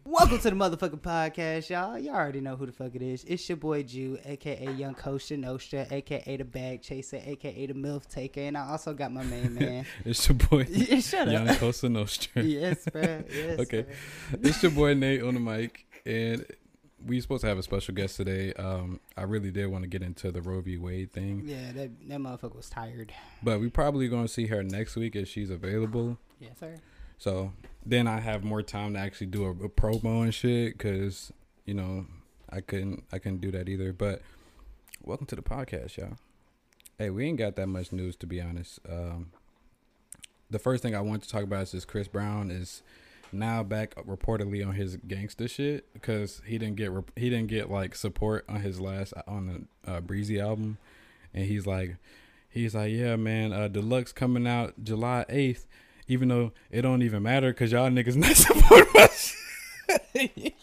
Welcome to the motherfucking podcast, y'all. Y'all already know who the fuck it is. It's your boy Jew, aka Young Kosha Nostra, aka the Bag Chaser, aka the MILF Taker, and I also got my main man. It's your boy Yeah, shut Young up. Cosa Nostra. Yes, bro. Yes. Okay. Bro. It's your boy Nate on the mic, and we supposed to have a special guest today. I really did want to get into the Roe v. Wade thing. Yeah, that motherfucker was tired. But we probably going to see her next week if she's available. Yes, sir. So then I have more time to actually do a promo and shit because, you know, I couldn't do that either. But welcome to the podcast, y'all. Hey, we ain't got that much news, to be honest. The first thing I want to talk about is this Chris Brown is now back reportedly on his gangster shit because he didn't get like support on his on the Breezy album, and he's like yeah man, Deluxe coming out July 8th, even though it don't even matter because y'all niggas not support my shit.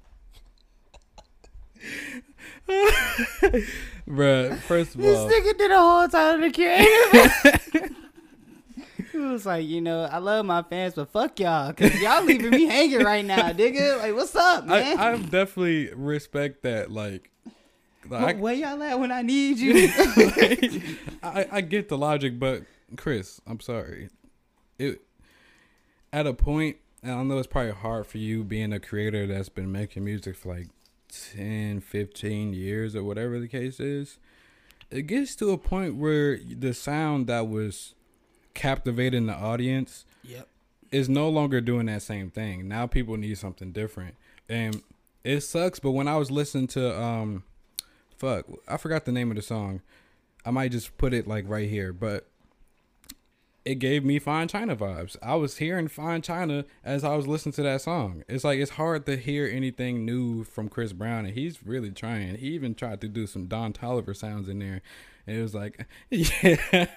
Bruh, first of all, This nigga did a whole time of the creator. He was like, you know, I love my fans, but fuck y'all, cause y'all leaving me hanging right now, nigga. Like, what's up, man? I definitely respect that. Like Where y'all at when I need you? I get the logic, but Chris, I'm sorry. At a point, and I know it's probably hard for you being a creator that's been making music for like 10, 15 years or whatever the case is. It gets to a point where the sound that was captivating the audience is no longer doing that same thing. Now people need something different. And it sucks, but when I was listening to I forgot the name of the song. I might just put it like right here, but it gave me Fine China vibes. I was hearing Fine China as I was listening to that song. It's like it's hard to hear anything new from Chris Brown, and he's really trying. He even tried to do some Don Toliver sounds in there, and it was like, yeah,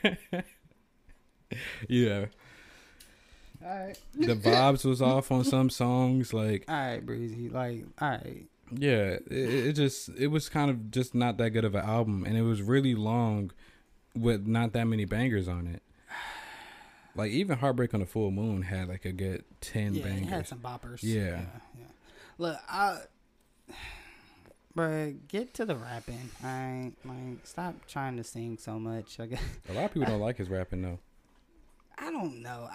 yeah. All right. The vibes was off on some songs, like All right, Breezy. Like, all right. yeah, it was kind of just not that good of an album, and it was really long with not that many bangers on it. Like even Heartbreak on the Full Moon had like a good 10 bangers. It had some boppers. Yeah. Look, bruh, get to the rapping. All right, like stop trying to sing so much. A lot of people don't like his rapping though. I don't know.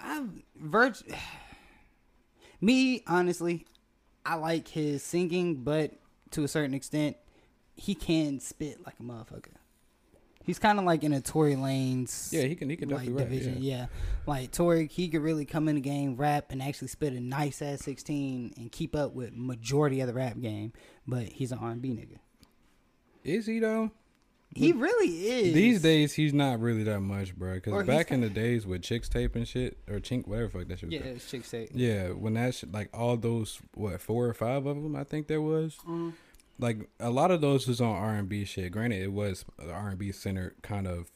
Me honestly, I like his singing, but to a certain extent, he can spit like a motherfucker. He's kind of like in a Tory Lanez. Yeah, he can definitely like, rap. Division. Yeah, like Tory, he could really come in the game, rap, and actually spit a nice ass 16 and keep up with majority of the rap game. But he's an R&B nigga. Is he though? He really is. These days, he's not really that much, bro. Or Because back in the days with Chicks Tape and shit, or Chink, whatever the fuck that shit was Yeah, called. it's Chick Tape. Yeah, when that shit, like all those, 4 or 5 of them, I think there was. Like a lot of those was on R&B shit. Granted, it was an R&B centered kind of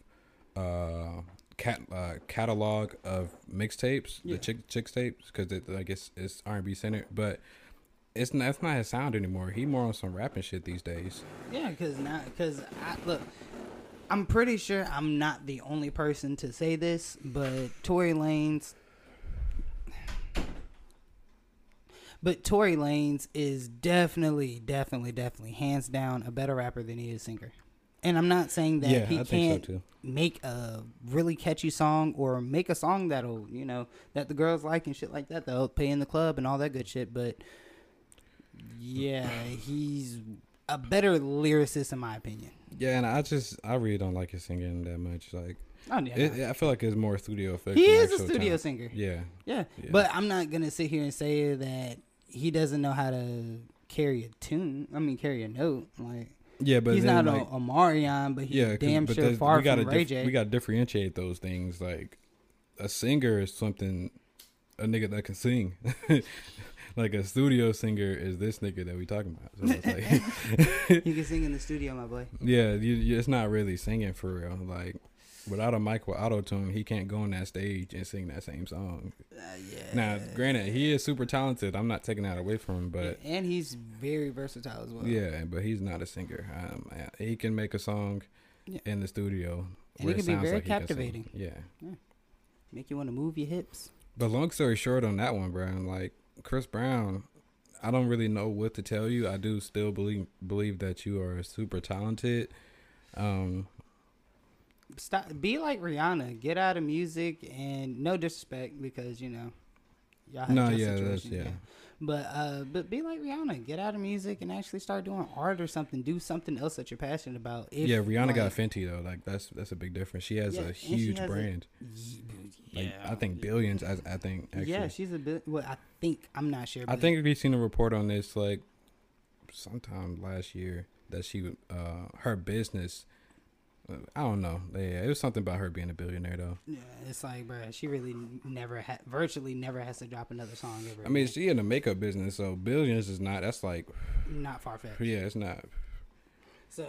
catalog of mixtapes, the Chicks tapes, because it's R&B centered, but that's not his sound anymore. He more on some rapping shit these days. Yeah, because look, I'm pretty sure I'm not the only person to say this, but Tory Lanez is definitely, hands down a better rapper than he is singer. And I'm not saying that he can't make a really catchy song or make a song that'll, you know, that the girls like and shit like that. They'll pay in the club and all that good shit. But yeah, he's a better lyricist in my opinion. Yeah, and I really don't like his singing that much. Like, I feel like it's more studio effects. He is a studio singer. Yeah. But I'm not gonna sit here and say that he doesn't know how to carry a tune. I mean, carry a note. Like, yeah, but he's not like, Omarion, but he's damn sure far from Ray J. We gotta differentiate those things. Like, a singer is something, a nigga that can sing. Like a studio singer is this nigga that we talking about. So it's like he can sing in the studio, my boy. Yeah, it's not really singing for real. Like, without a mic with auto-tune, he can't go on that stage and sing that same song. Yeah. Now, granted, he is super talented. I'm not taking that away from him, but and he's very versatile as well. Yeah, but he's not a singer. He can make a song in the studio, and it can be very captivating. Yeah, make you want to move your hips. But long story short on that one, bro, like Chris Brown, I don't really know what to tell you. I do still believe that you are super talented. Be like Rihanna. Get out of music, and no disrespect because y'all have but be like Rihanna. Get out of music and actually start doing art or something. Do something else that you're passionate about. Rihanna got Fenty though. Like that's a big difference. She has a huge brand. I think billions. I think actually. Yeah, she's a bit. Well, I think I'm not sure. I think we've seen a report on this like sometime last year that she her business. I don't know. Yeah, it was something about her being a billionaire, though. Yeah, it's like, bro, she really virtually never has to drop another song ever. I mean, she in the makeup business, so billions is not. That's like not far fetched. Yeah, it's not. So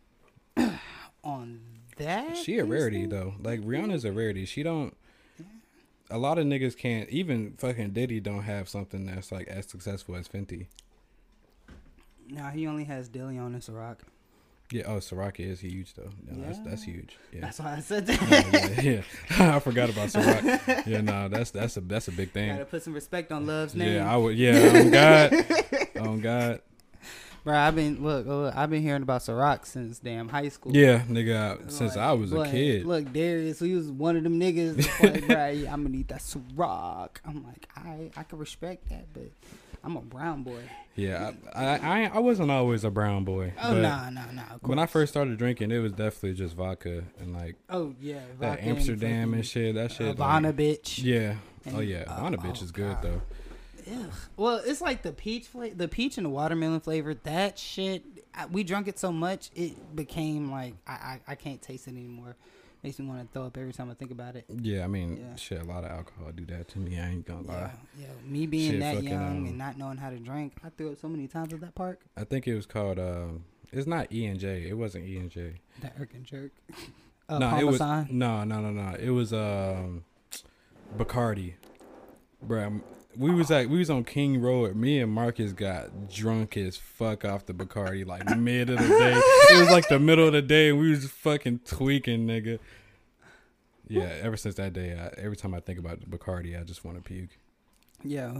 on that, she a rarity though. Like Rihanna's a rarity. She don't. A lot of niggas can't. Even fucking Diddy don't have something that's like as successful as Fenty. Nah, he only has Dillion and Ciroc. Yeah, Ciroc is huge though. No, yeah. That's huge. Yeah. That's why I said that. Yeah. I forgot about Ciroc. Yeah, no, that's a big thing. Gotta put some respect on Love's name. Yeah, I would. Yeah, on God. Bro, I've been hearing about Ciroc since damn high school. Yeah, nigga, since I was a kid. Look, Darius, he was one of them niggas. Like, bro, I'm gonna need that Ciroc. I'm like, I can respect that, but I'm a brown boy. Yeah, I wasn't always a brown boy. Oh, nah. When I first started drinking, it was definitely just vodka and like. Oh yeah, vodka that Amsterdam and shit. That shit. Havana bitch. Yeah. Havana bitch is good though. Yeah. Well, it's like the peach and the watermelon flavor. That shit, we drunk it so much it became like I can't taste it anymore. Makes me want to throw up every time I think about it. Yeah, I mean, shit, a lot of alcohol do that to me. I ain't gonna lie. Yeah, me being that young and not knowing how to drink, I threw up so many times at that park. I think it was called, it's not E&J. It wasn't E&J. That Irk and Jerk. No, it was, no. It was, Bacardi. Bruh, we was on King Road. Me and Marcus got drunk as fuck off the Bacardi, like mid of the day. It was like the middle of the day, and we was fucking tweaking, nigga. Yeah, ever since that day, every time I think about Bacardi, I just want to puke. Yeah,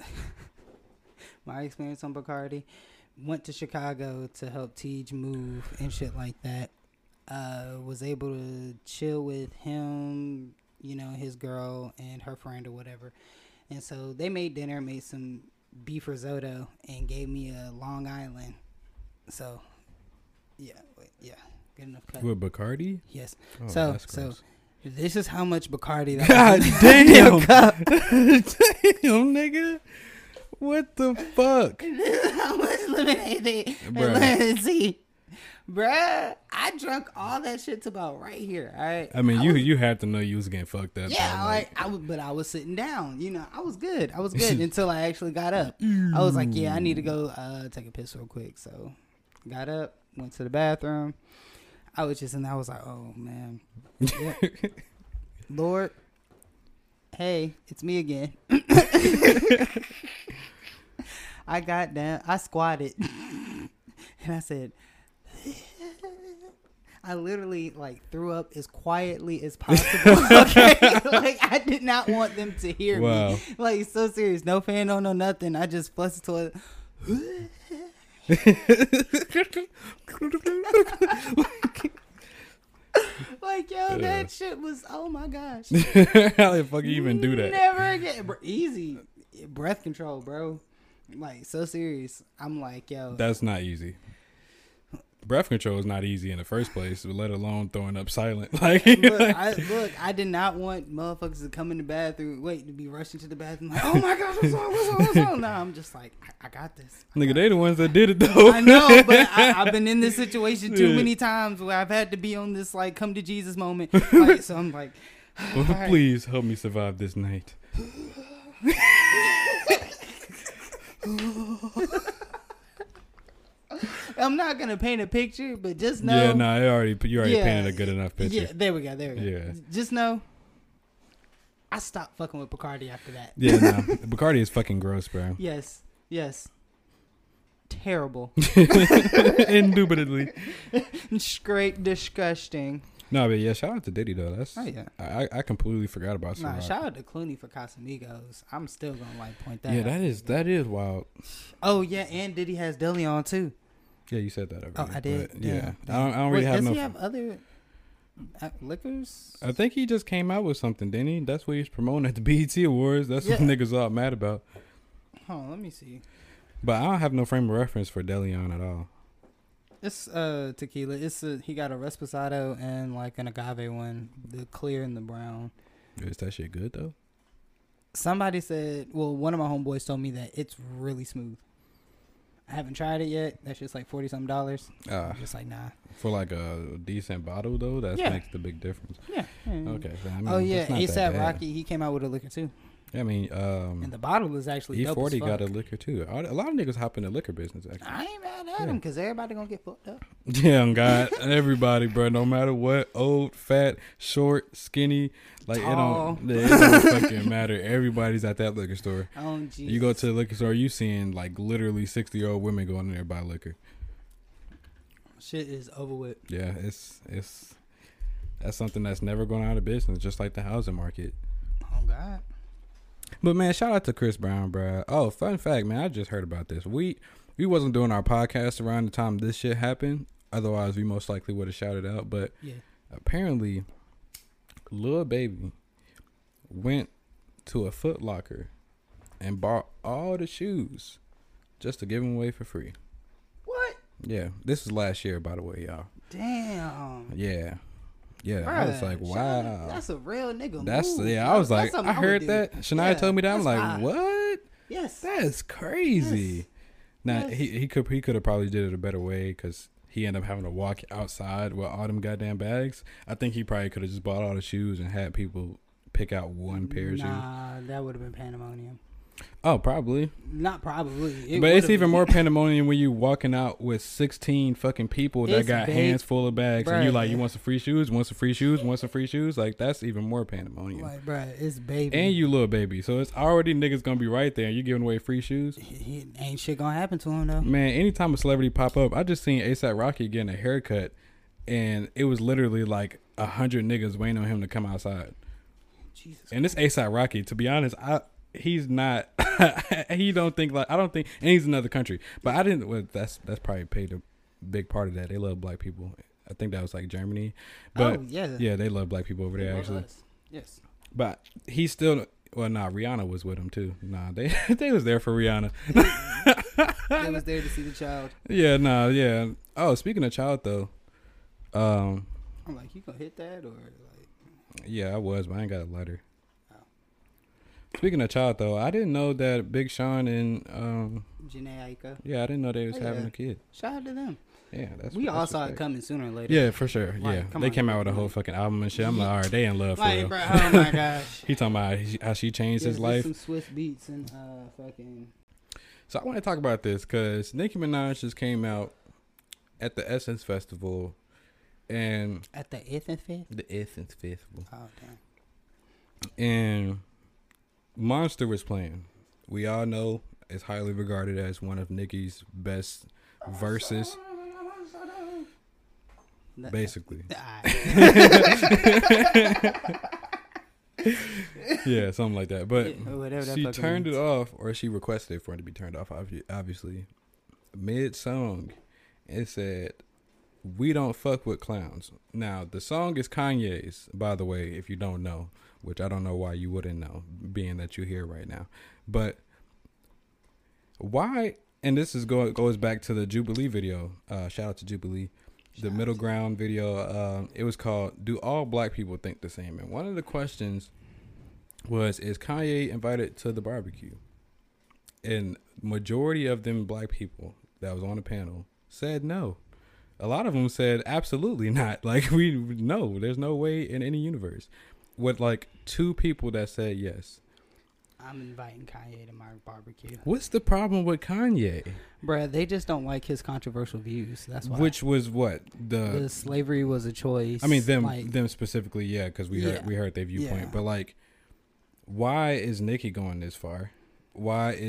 my experience on Bacardi. Went to Chicago to help Tej move and shit like that. Was able to chill with him, his girl and her friend or whatever. And so they made dinner, made some beef risotto, and gave me a Long Island. So, good enough cut. With Bacardi? Yes. Oh, so this is how much Bacardi that God damn. Damn, nigga. What the fuck? How much lemonade? Let's see. Bruh, I drunk all that shit to about right here. All right. I mean, you had to know you was getting fucked up. Yeah, but I was sitting down. I was good. Until I actually got up. I was like, I need to go take a piss real quick. So, got up, went to the bathroom. I was just I was like, oh man, yeah. Lord, hey, it's me again. I got down. I squatted, and I said. I literally threw up as quietly as possible. Okay, I did not want them to hear me. So serious, no fan, no nothing. I just flushed the toilet. That shit was. Oh my gosh. How the fuck you even do that? Never again. Easy breath control, bro. So serious. I'm like, yo. That's not easy. Breath control is not easy in the first place, let alone throwing up silent. I did not want motherfuckers to come in the bathroom, to be rushing to the bathroom. Like, oh my gosh, what's on? Nah, I'm just like, I got this. Nigga, they the ones that did it though. I know, but I've been in this situation too many times where I've had to be on this come to Jesus moment. So I'm like, please help me survive this night. I'm not gonna paint a picture, but just know. Yeah, no, you already painted a good enough picture. Yeah, there we go. Yeah. Just know, I stopped fucking with Bacardi after that. Yeah, no, Bacardi is fucking gross, bro. Yes. Terrible. Indubitably. Straight disgusting. No, but yeah, shout out to Diddy though. That's I completely forgot about. Nah, shout out to Clooney for Casamigos. I'm still gonna point that. Yeah, out. that is wild. Oh yeah, and Diddy has Deli on too. Yeah, you said that already. Oh, I did. Yeah, I don't really have no. Does he have other liquors? I think he just came out with something, didn't he? That's what he's promoting at the BET Awards. That's what niggas all mad about. Hold on, let me see. But I don't have no frame of reference for Deleon at all. It's tequila. He got a Reposado and like an agave one, the clear and the brown. Is that shit good though? Somebody said, well, one of my homeboys told me that it's really smooth. I haven't tried it yet. That's just like $40-something. I'm just like, nah. For like a decent bottle though, that makes the big difference. Yeah. Okay. So, ASAP Rocky, he came out with a liquor too. I mean, and the bottle is actually E40 got a liquor too. A lot of niggas hop in the liquor business. Actually, I ain't mad at him because everybody gonna get fucked up. Yeah, God, everybody, bro. No matter what, old, fat, short, skinny, like it don't fucking matter. Everybody's at that liquor store. Oh, Jesus. You go to the liquor store, you seeing like literally 60-year-old women going in there to buy liquor. Shit is over with. Yeah, it's that's something that's never going out of business, just like the housing market. Oh God. But man, shout out to Chris Brown, bro. Oh, fun fact, man, I just heard about this. We wasn't doing our podcast around the time this shit happened. Otherwise, we most likely would have shouted out. But apparently, Lil Baby went to a Foot Locker and bought all the shoes just to give them away for free. What? Yeah, this is last year, by the way, y'all. Damn. Yeah. Yeah, Bruh, I was like, wow. That's a real nigga move. Yeah, I was like, I heard that. Shania told me that. I'm like, what? Yes. That's crazy. Yes. Now, he could have probably did it a better way because he ended up having to walk outside with all them goddamn bags. I think he probably could have just bought all the shoes and had people pick out one pair of shoes. Nah, that would have been pandemonium. Oh, probably. Not probably. But it's even more pandemonium when you walking out with 16 fucking people that got hands full of bags. Bruh, and you like, you want some free shoes? Want some free shoes? Want some free shoes? Like, that's even more pandemonium. Like, bruh, it's Baby. And you Lil Baby. So it's already niggas gonna be right there. And you giving away free shoes? Ain't shit gonna happen to him, though. Man, anytime a celebrity pop up, I just seen ASAP Rocky getting a haircut. And it was literally like 100 niggas waiting on him to come outside. Jesus. And this ASAP Rocky, to be honest, he's not. He don't think like I don't think, and he's in another country. But I didn't. Well, that's probably played a big part of that. They love black people. I think that was like Germany. But yeah, they love black people over there actually. Yes. But he's still. Well, nah, Rihanna was with him too. Nah, they was there for Rihanna. They was there to see the child. Yeah, nah, yeah. Oh, speaking of child though, I'm like, you gonna hit that or like? Yeah, I was, but I ain't got a letter. Speaking of child, though, I didn't know that Big Sean and Jhené Aiko. Yeah, I didn't know they was having a kid. Shout out to them. Yeah, we all saw it coming sooner or later. Yeah, for sure. Like, yeah, they came out with a whole fucking album and shit. I'm like, all right, they in love for real. Bro, oh my gosh. He talking about how she changed his life. Some Swiss beats and fucking. So I want to talk about this because Nicki Minaj just came out at the Essence Festival, and at the Essence Festival. The Essence Festival. Oh damn. And Monster was playing. We all know it's highly regarded as one of Nicki's best verses. Basically. Yeah, something like that. But she turned it off, or she requested for it to be turned off, obviously. Mid-song, it said, "We don't fuck with clowns." Now, the song is Kanye's, by the way, if you don't know. Which I don't know why you wouldn't know, being that you're here right now. But why? And this is goes back to the Jubilee video. Shout out to Jubilee, the Middle Ground video. It was called "Do All Black People Think the Same?" And one of the questions was, "Is Kanye invited to the barbecue?" And majority of them black people that was on the panel said no. A lot of them said absolutely not. Like there's no way in any universe. With like 2 people that said yes. I'm inviting Kanye to my barbecue. What's the problem with Kanye? Bruh, they just don't like his controversial views. That's why. Which was what? The slavery was a choice. I mean, them specifically, yeah, because we heard their viewpoint. Yeah. But like, why is Nicki going this far? Why is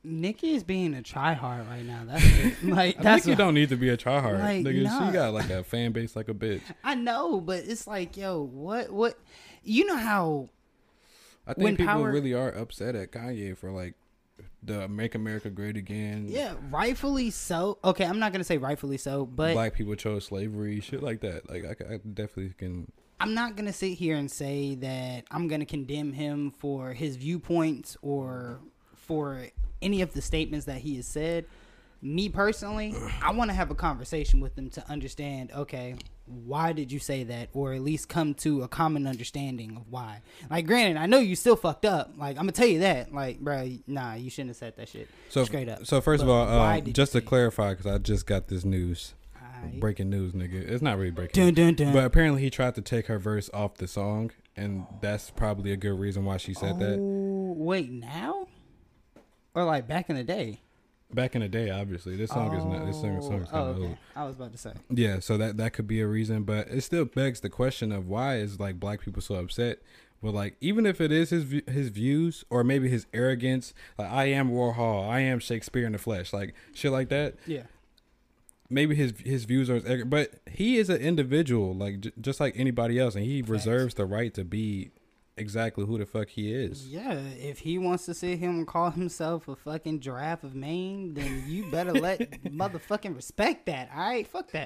Nicki is being a tryhard right now. That's like that's Nicki don't need to be a tryhard. Like, nigga, nah. She got like a fan base like a bitch. I know, but it's like, yo, what? You know how? I think people really are upset at Kanye for like the "Make America Great Again." Yeah, rightfully so. Okay, I'm not gonna say rightfully so, but black people chose slavery, shit like that. Like I definitely can. I'm not gonna sit here and say that I'm gonna condemn him for his viewpoints or for any of the statements that he has said. Me personally, I want to have a conversation with him to understand, okay, why did you say that? Or at least come to a common understanding of why. Like, granted, I know you still fucked up. Like, I'm going to tell you that. Like, bro, nah, you shouldn't have said that shit. Straight up. So, first of all, just to clarify, because I just got this news. Breaking news, nigga. It's not really breaking news. But apparently he tried to take her verse off the song, and that's probably a good reason why she said that. Wait, now? Or, like, back in the day? Back in the day, obviously. This song is not. This song is kind of old. I was about to say. Yeah, so that could be a reason, but it still begs the question of why is like black people so upset. Well, like even if it is his views or maybe his arrogance, like I am Warhol, I am Shakespeare in the flesh, like shit like that. Yeah. Maybe his views are, but he is an individual, like just like anybody else, and he reserves the right to be exactly who the fuck he is. Yeah, if he wants to sit here and call himself a fucking giraffe of Maine, then you better let motherfucking respect that. All right, fuck that.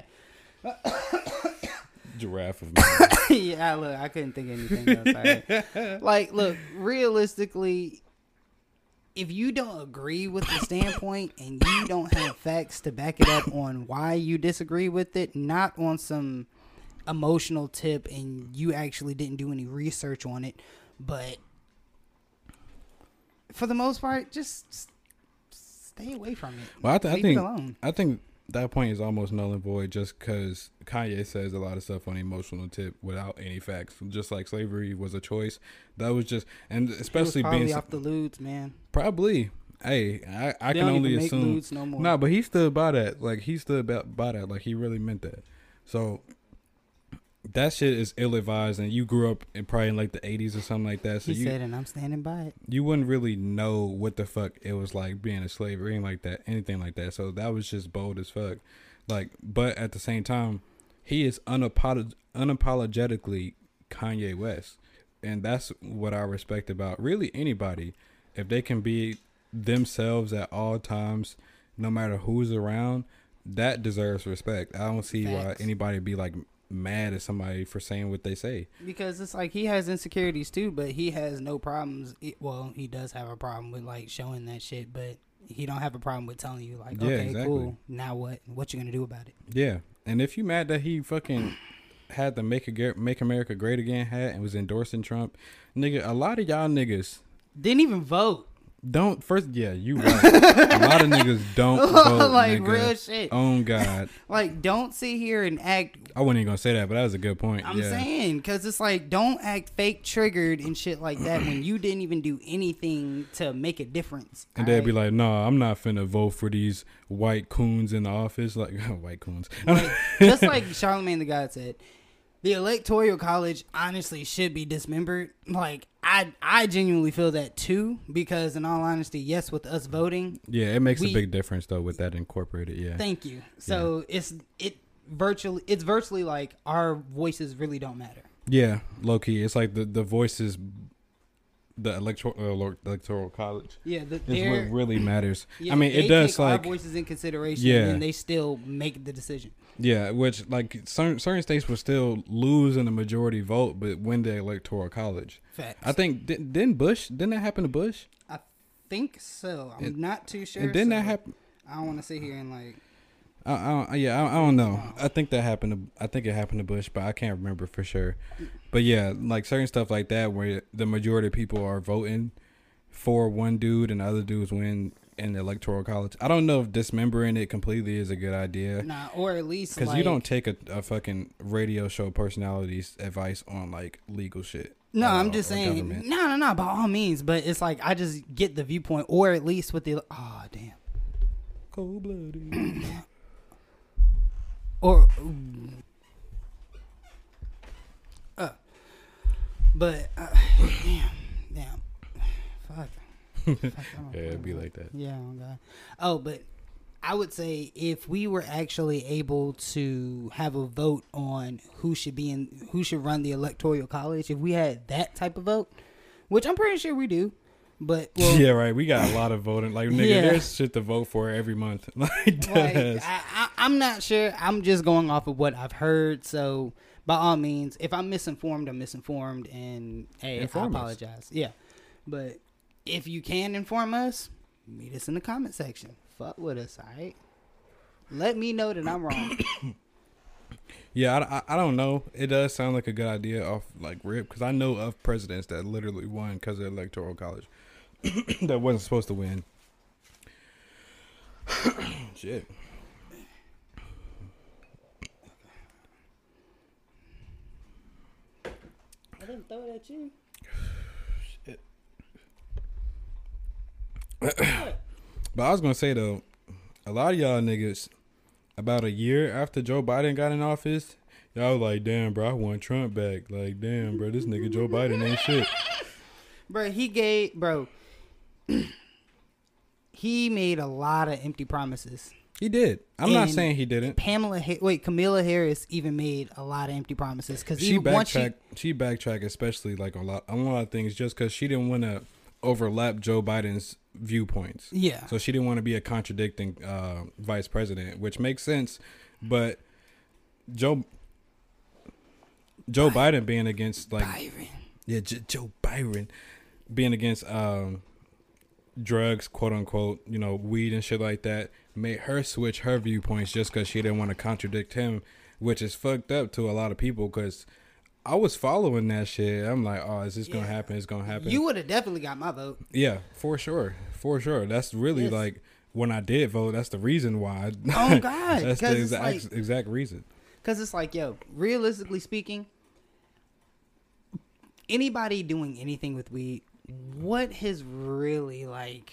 Giraffe of Maine. Yeah, look, I couldn't think of anything else. Right? Like, look, realistically, if you don't agree with the standpoint and you don't have facts to back it up on why you disagree with it, not on some emotional tip and you actually didn't do any research on it, but for the most part, just stay away from it. Well, I think that point is almost null and void just because Kanye says a lot of stuff on emotional tip without any facts. Just like slavery was a choice, that was just, and especially being off the lewds, man. Probably. Hey, I can only assume. No more. Nah, but he stood by that. Like he stood by that. Like he really meant that. So that shit is ill-advised, and you grew up probably in like the 80s or something like that. So he said, and I'm standing by it. You wouldn't really know what the fuck it was like being a slave or anything like that. So that was just bold as fuck. Like, but at the same time, he is unapologetically Kanye West, and that's what I respect about really anybody. If they can be themselves at all times, no matter who's around, that deserves respect. I don't see why anybody be like mad at somebody for saying what they say, because it's like he has insecurities too, but he has no problems. Well, he does have a problem with like showing that shit, but he don't have a problem with telling you like, okay, cool, now what you gonna do about it? Yeah. And if you mad that he fucking had the Make America Great Again hat and was endorsing Trump, nigga, a lot of y'all niggas didn't even vote. You right. A lot of niggas don't vote, like nigga. Real shit. Oh God. Like, don't sit here and act. I wasn't even gonna say that, but that was a good point. I'm saying, because it's like, don't act fake triggered and shit like that when you didn't even do anything to make a difference. And they'd be like, "No, I'm not finna vote for these white coons in the office." Like white coons. Like, just like Charlamagne the God said, the Electoral College honestly should be dismembered. Like, I genuinely feel that too, because in all honesty, yes, with us voting, yeah, it makes a big difference though with that incorporated. Yeah, thank you. So it's virtually like our voices really don't matter. Yeah, low key, it's like the voices, the electoral college. Yeah, is what really matters. Yeah, I mean, it does take like our voices in consideration, and they still make the decision. Yeah, which like certain states will still lose in the majority vote, but win the electoral college. Facts. I think didn't that happen to Bush? I think so. I'm not too sure. And didn't that happen? I don't want to sit here and like. I don't know. I think that happened. I think it happened to Bush, but I can't remember for sure. But yeah, like certain stuff like that, where the majority of people are voting for one dude and other dudes win in the electoral college. I don't know if dismembering it completely is a good idea. Nah, or at least because you don't take a fucking radio show personality's advice on like legal shit. No, I'm just saying. No, by all means. But it's like I just get the viewpoint, or at least with the damn, cold blooded. Or, but damn, fuck. it'd be like that. Yeah. Oh, God. Oh, but I would say if we were actually able to have a vote on who should run the electoral college, if we had that type of vote, which I'm pretty sure we do. But yeah, right. We got a lot of voting. Like, nigga, there's shit to vote for every month. I'm not sure. I'm just going off of what I've heard. So, by all means, if I'm misinformed, I'm misinformed, and hey, I apologize. Yeah, but if you can inform us, meet us in the comment section. Fuck with us, all right? Let me know that I'm wrong. Yeah, I don't know. It does sound like a good idea off like rip because I know of presidents that literally won because of electoral college. That wasn't supposed to win. Shit. I didn't throw it at you. Shit. But I was gonna say though, a lot of y'all niggas, about a year after Joe Biden got in office, y'all like, damn, bro, I want Trump back. Like, damn, bro, this nigga Joe Biden ain't shit. He made a lot of empty promises. He did. I'm not saying he didn't. Kamala Harris even made a lot of empty promises because she backtracked, especially like a lot of things, just because she didn't want to overlap Joe Biden's viewpoints. Yeah. So she didn't want to be a contradicting vice president, which makes sense. But Joe Biden being against like Joe Biden being against drugs, quote unquote, weed and shit like that, made her switch her viewpoints just because she didn't want to contradict him, which is fucked up to a lot of people because I was following that shit. I'm like, oh, is this gonna happen? It's gonna happen. You would have definitely got my vote. Yeah, for sure. That's really like when I did vote. That's the reason why. Oh God, that's the exact reason. Because it's like, yo, realistically speaking, anybody doing anything with weed, what has really like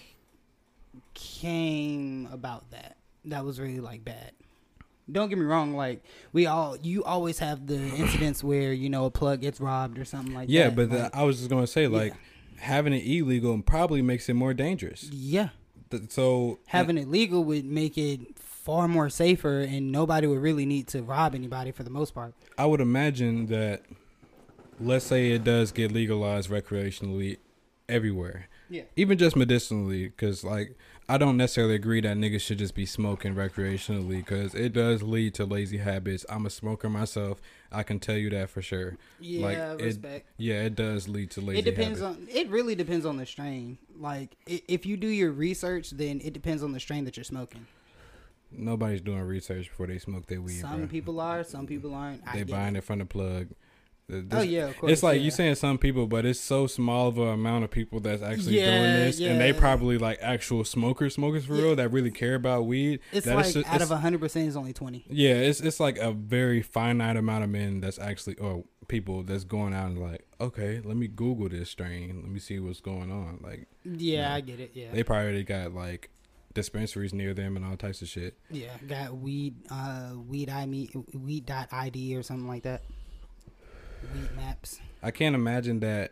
came about that was really like bad? Don't get me wrong, like you always have the incidents where a plug gets robbed or something like that. Yeah, but I was just gonna say having it illegal probably makes it more dangerous. Yeah. So having it legal would make it far more safer, and nobody would really need to rob anybody for the most part. I would imagine that, let's say it does get legalized recreationally everywhere. Yeah. Even just medicinally, because like I don't necessarily agree that niggas should just be smoking recreationally because it does lead to lazy habits. I'm a smoker myself. I can tell you that for sure. Yeah, respect. It does lead to lazy habits. It really depends on the strain. Like, if you do your research, then it depends on the strain that you're smoking. Nobody's doing research before they smoke their weed, Some people are, some people aren't. They buying it from the plug. Of course. It's like you saying some people, but it's so small of an amount of people that's actually doing this, and they probably like actual smokers for real that really care about weed. It's like out of 100%, it's only 20. Yeah, it's like a very finite amount of men that's actually or people that's going out and like, okay, let me Google this strain, let me see what's going on. Like, I get it. Yeah, they probably got like dispensaries near them and all types of shit. Yeah, got weed.id or something like that. Weed maps. I can't imagine that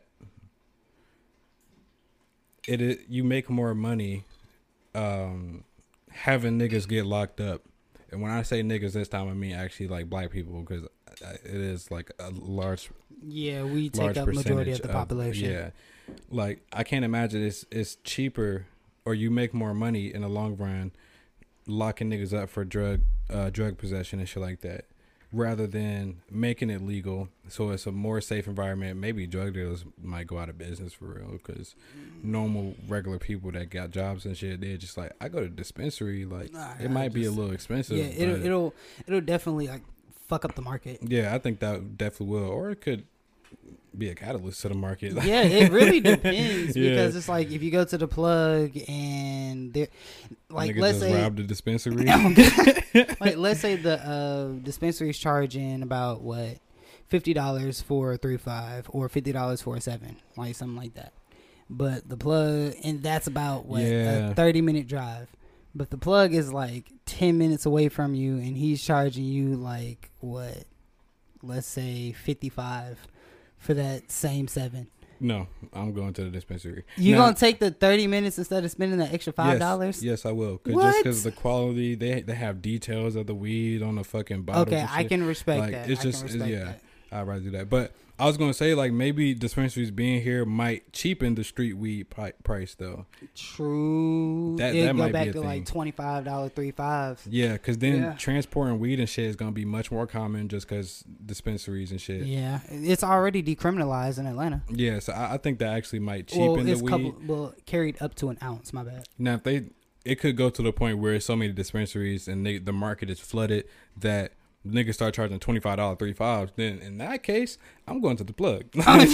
you make more money having niggas get locked up. And when I say niggas this time, I mean actually like black people because it is like a large we take up majority of the population. Yeah, like I can't imagine it's cheaper or you make more money in the long run locking niggas up for drug possession and shit like that, rather than making it legal so it's a more safe environment. Maybe drug dealers might go out of business for real because normal regular people that got jobs and shit, they're just like, I go to dispensary, like it might be a little expensive. Yeah, it'll definitely like fuck up the market. Yeah, I think that definitely will, or it could be a catalyst to the market. Yeah, it really depends because it's like if you go to the plug and they're like, let's say robbed the dispensary. Like, let's say the dispensary's charging about what $50 for a 3.5 or $50 for a 7, like something like that. But the plug, and that's about what a 30-minute drive. But the plug is like 10 minutes away from you, and he's charging you like what, let's say $55 for that same 7. No, I'm going to the dispensary. You gonna take the 30 minutes instead of spending that extra $5? Yes, I will. Just because the quality, they have details of the weed on the fucking bottle. Okay, I can respect that. It's just I'd rather do that. But I was gonna say, like, maybe dispensaries being here might cheapen the street weed price though. True. That might go back be a to thing. Like $25, Yeah, because then transporting weed and shit is gonna be much more common just because dispensaries and shit. Yeah, it's already decriminalized in Atlanta. Yeah, so I think that actually might cheapen the weed. Carried up to an ounce. My bad. Now, if it could go to the point where so many dispensaries and the market is flooded that niggas start charging $25 $35. Then in that case, I'm going to the plug.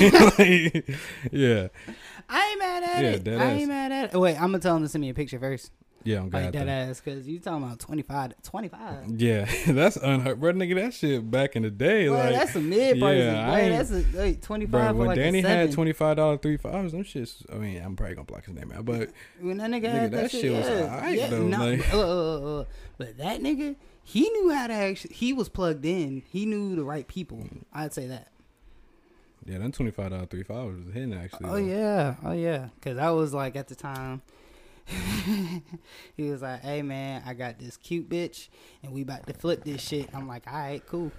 Yeah, I ain't mad at it. I ain't mad at it. Wait, I'm gonna tell him to send me a picture first. Yeah, I'm glad. Like that ass, because you talking about 25. Yeah, that's unheard, bro. Nigga, that shit back in the day, bro, like that's a mid price. Yeah, that's a 25. Bro, when like Danny had $25 $35, them shits. I mean, I'm probably gonna block his name out, but when that nigga had that shit was alright though. No, but that nigga, he knew how to actually. He was plugged in. He knew the right people. I'd say that. Yeah, that $25 $35 was hitting actually. Oh yeah, because I was like at the time. He was like, "Hey man, I got this cute bitch, and we about to flip this shit." I'm like, "All right, cool."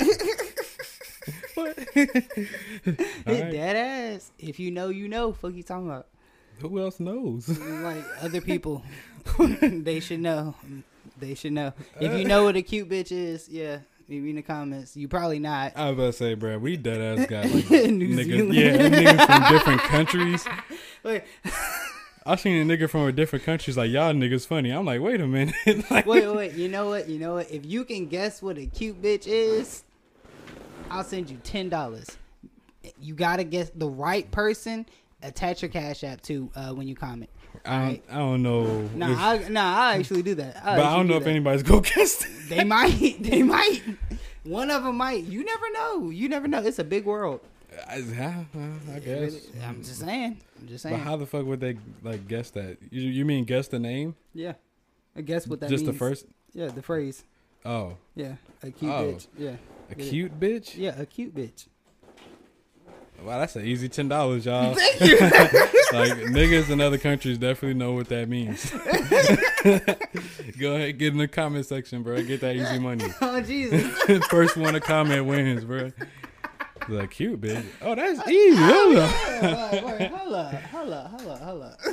What? Dead ass. If you know, you know. Fuck you talking about? Who else knows? Like other people, they should know. They should know. If you know what a cute bitch is, yeah. Maybe in the comments. You probably not. I was about to say, bro, we dead ass got like niggas, niggas from different countries. Wait. I seen a nigga from a different countries like, y'all niggas funny. I'm like, wait a minute. Like, wait. You know what? If you can guess what a cute bitch is, I'll send you $10. You gotta guess the right person. Attach your Cash App too when you comment. I don't know. I actually do that. But I don't know if anybody's gonna guess it. They might. One of them might. You never know. It's a big world. I guess. I'm just saying. But how the fuck would they like guess that? You mean guess the name? Yeah. I guess what that means. Just the first? Yeah, the phrase. Oh. Yeah. A cute bitch. Yeah. A cute bitch? Yeah, a cute bitch. Wow, that's an easy $10, y'all. Thank you. Like, niggas in other countries definitely know what that means. Go ahead, get in the comment section, bro. Get that easy money. Oh, Jesus. First one to comment wins, bro. Like, cute, bitch. Oh, that's easy. Hold up.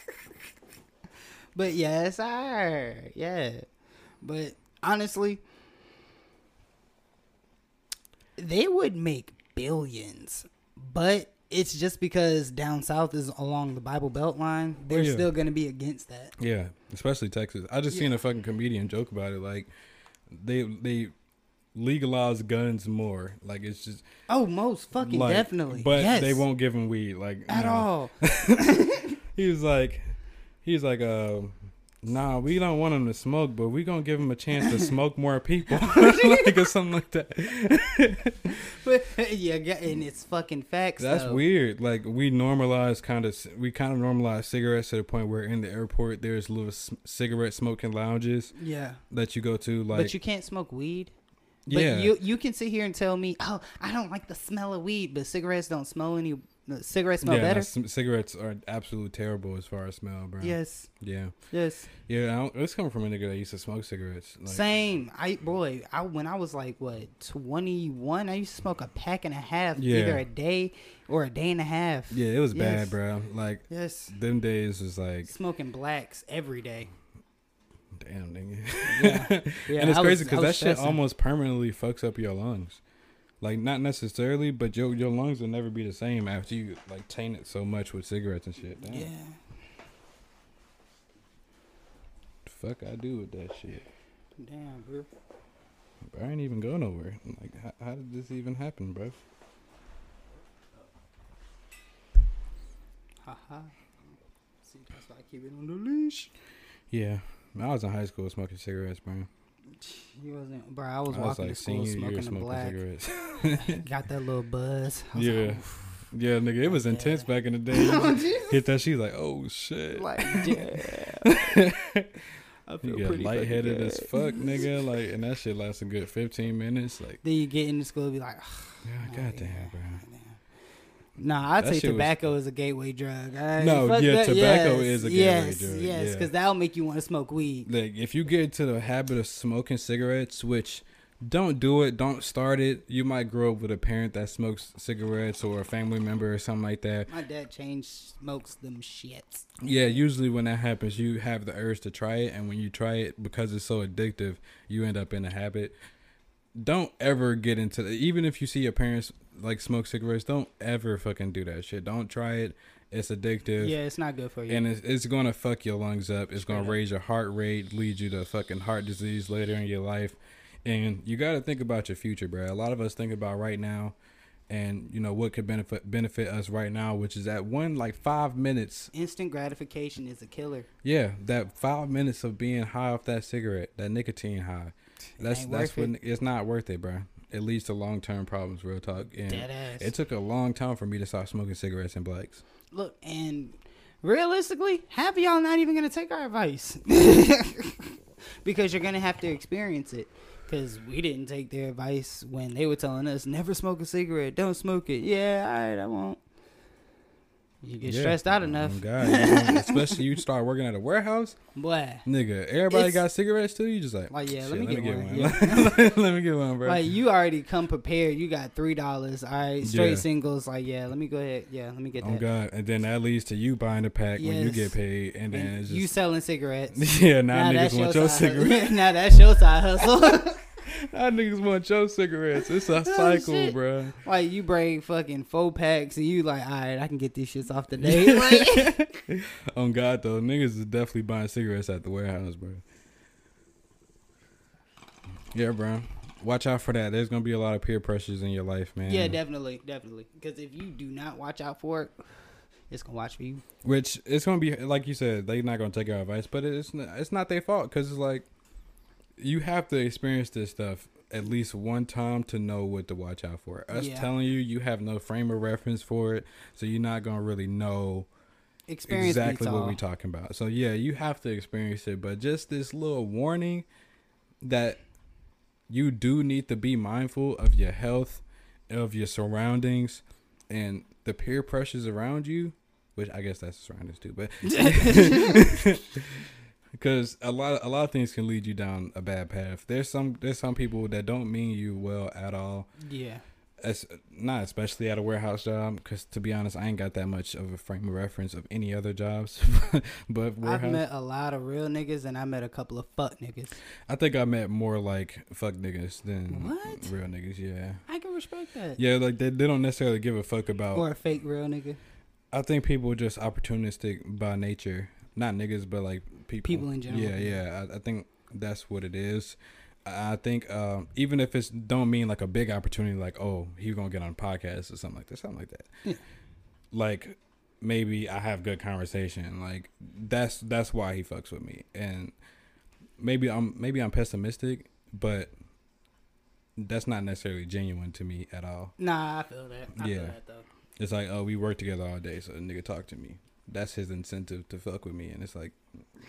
But yes, sir. Yeah. But honestly, they would make billions. But it's just because down south is along the Bible Belt line. They're still going to be against that. Yeah, especially Texas. I just seen a fucking comedian joke about it. Like, they legalize guns more. Like, it's just... Oh, most fucking definitely. But they won't give them weed. Like, at all. He's like, nah, we don't want them to smoke, but we gonna give them a chance to smoke more people. Like, or something like that. But, yeah, and it's fucking facts. That's weird. Like, we kind of normalize cigarettes to the point where in the airport there's little cigarette smoking lounges. Yeah. That you go to. Like, but you can't smoke weed. But you can sit here and tell me, oh, I don't like the smell of weed, but cigarettes don't smell any. Cigarettes smell better. Cigarettes are absolutely terrible as far as smell, bro. Yes. Yeah. Yes. Yeah. It's coming from a nigga that used to smoke cigarettes. Like, same. When I was like 21, I used to smoke a pack and a half either a day or a day and a half. Yeah, it was bad, bro. Like, them days was like smoking blacks every day. Damn, nigga. Yeah. And it's crazy because that shit almost permanently fucks up your lungs. Like, not necessarily, but your lungs will never be the same after you, like, taint it so much with cigarettes and shit. Damn. Yeah. The fuck I do with that shit? Damn, bro. I ain't even go nowhere. Like, how did this even happen, bro? Haha. See, that's why I keep it on the leash. Yeah. I was in high school smoking cigarettes, bro. You wasn't, bro. I was walking to school smoking a black. Cigarettes. Got that little buzz. Yeah. Yeah, nigga, it was intense back in the day. Hit that shit like, oh shit. Like, yeah. I feel you get lightheaded as fuck, nigga. Like, and that shit lasts a good 15 minutes. Like, then you get into school and be like, goddamn, bro. Nah, I'd say tobacco is a gateway drug. No, yeah, tobacco is a gateway drug. Yes, because that'll make you want to smoke weed. Like, if you get into the habit of smoking cigarettes, which don't do it, don't start it. You might grow up with a parent that smokes cigarettes or a family member or something like that. My dad smokes them shits. Yeah, usually when that happens, you have the urge to try it, and when you try it, because it's so addictive, you end up in a habit. Don't ever get into it. Even if you see your parents like smoke cigarettes, don't ever fucking do that shit. Don't try it. It's addictive. Yeah, it's not good for you. And it's going to fuck your lungs up. It's going to raise your heart rate, lead you to fucking heart disease later in your life. And you got to think about your future, bro. A lot of us think about right now and, you know, what could benefit us right now, which is that 5 minutes. Instant gratification is a killer. Yeah, that 5 minutes of being high off that cigarette, that nicotine high. That's when it's not worth it, bro. It leads to long-term problems, real talk. And it took a long time for me to stop smoking cigarettes and blacks. Look, and realistically, half of y'all not even going to take our advice. Because you're going to have to experience it. Because we didn't take their advice when they were telling us, never smoke a cigarette, don't smoke it. Yeah, all right, I won't. You get stressed out enough. Oh God, especially you start working at a warehouse. Boy. Nigga, everybody got cigarettes too? You just like yeah, let me get one. Yeah. Let me get one, bro. Like, you already come prepared. You got $3. All right, straight singles. Like, yeah, let me go ahead. Yeah, let me get that. Oh God, and then that leads to you buying a pack when you get paid. And then it's just... you selling cigarettes. Yeah, now niggas want your cigarettes. Now that's your side hustle. That niggas want your cigarettes. It's a cycle, bro. Like, you bring fucking 4 packs and you like, all right, I can get these shits off the day. Like, on God, though, niggas is definitely buying cigarettes at the warehouse, bro. Yeah, bro. Watch out for that. There's going to be a lot of peer pressures in your life, man. Yeah, definitely. Because if you do not watch out for it, it's going to watch for you. Which, it's going to be, like you said, they're not going to take our advice, but it's not their fault because it's like, you have to experience this stuff at least one time to know what to watch out for. Us telling you have no frame of reference for it, so you're not going to really know exactly what we're talking about. So, yeah, you have to experience it, but just this little warning that you do need to be mindful of your health, of your surroundings, and the peer pressures around you, which I guess that's surroundings too, but... Because a lot of things can lead you down a bad path. There's some people that don't mean you well at all. Yeah. Not especially at a warehouse job, because to be honest, I ain't got that much of a frame of reference of any other jobs. But warehouse. I've met a lot of real niggas, and I met a couple of fuck niggas. I think I met more like fuck niggas than real niggas. Yeah. I can respect that. Yeah, like they don't necessarily give a fuck about. Or a fake real nigga. I think people are just opportunistic by nature. Not niggas, but like people in general. Yeah. I think that's what it is. I think even if it don't mean like a big opportunity, like, oh, he's gonna get on a podcast or something like that. Yeah. Like, maybe I have good conversation. Like, that's why he fucks with me. And maybe I'm pessimistic, but that's not necessarily genuine to me at all. Nah, I feel that. I feel that though. It's like, oh, we work together all day, so the nigga talk to me. That's his incentive to fuck with me, and it's like,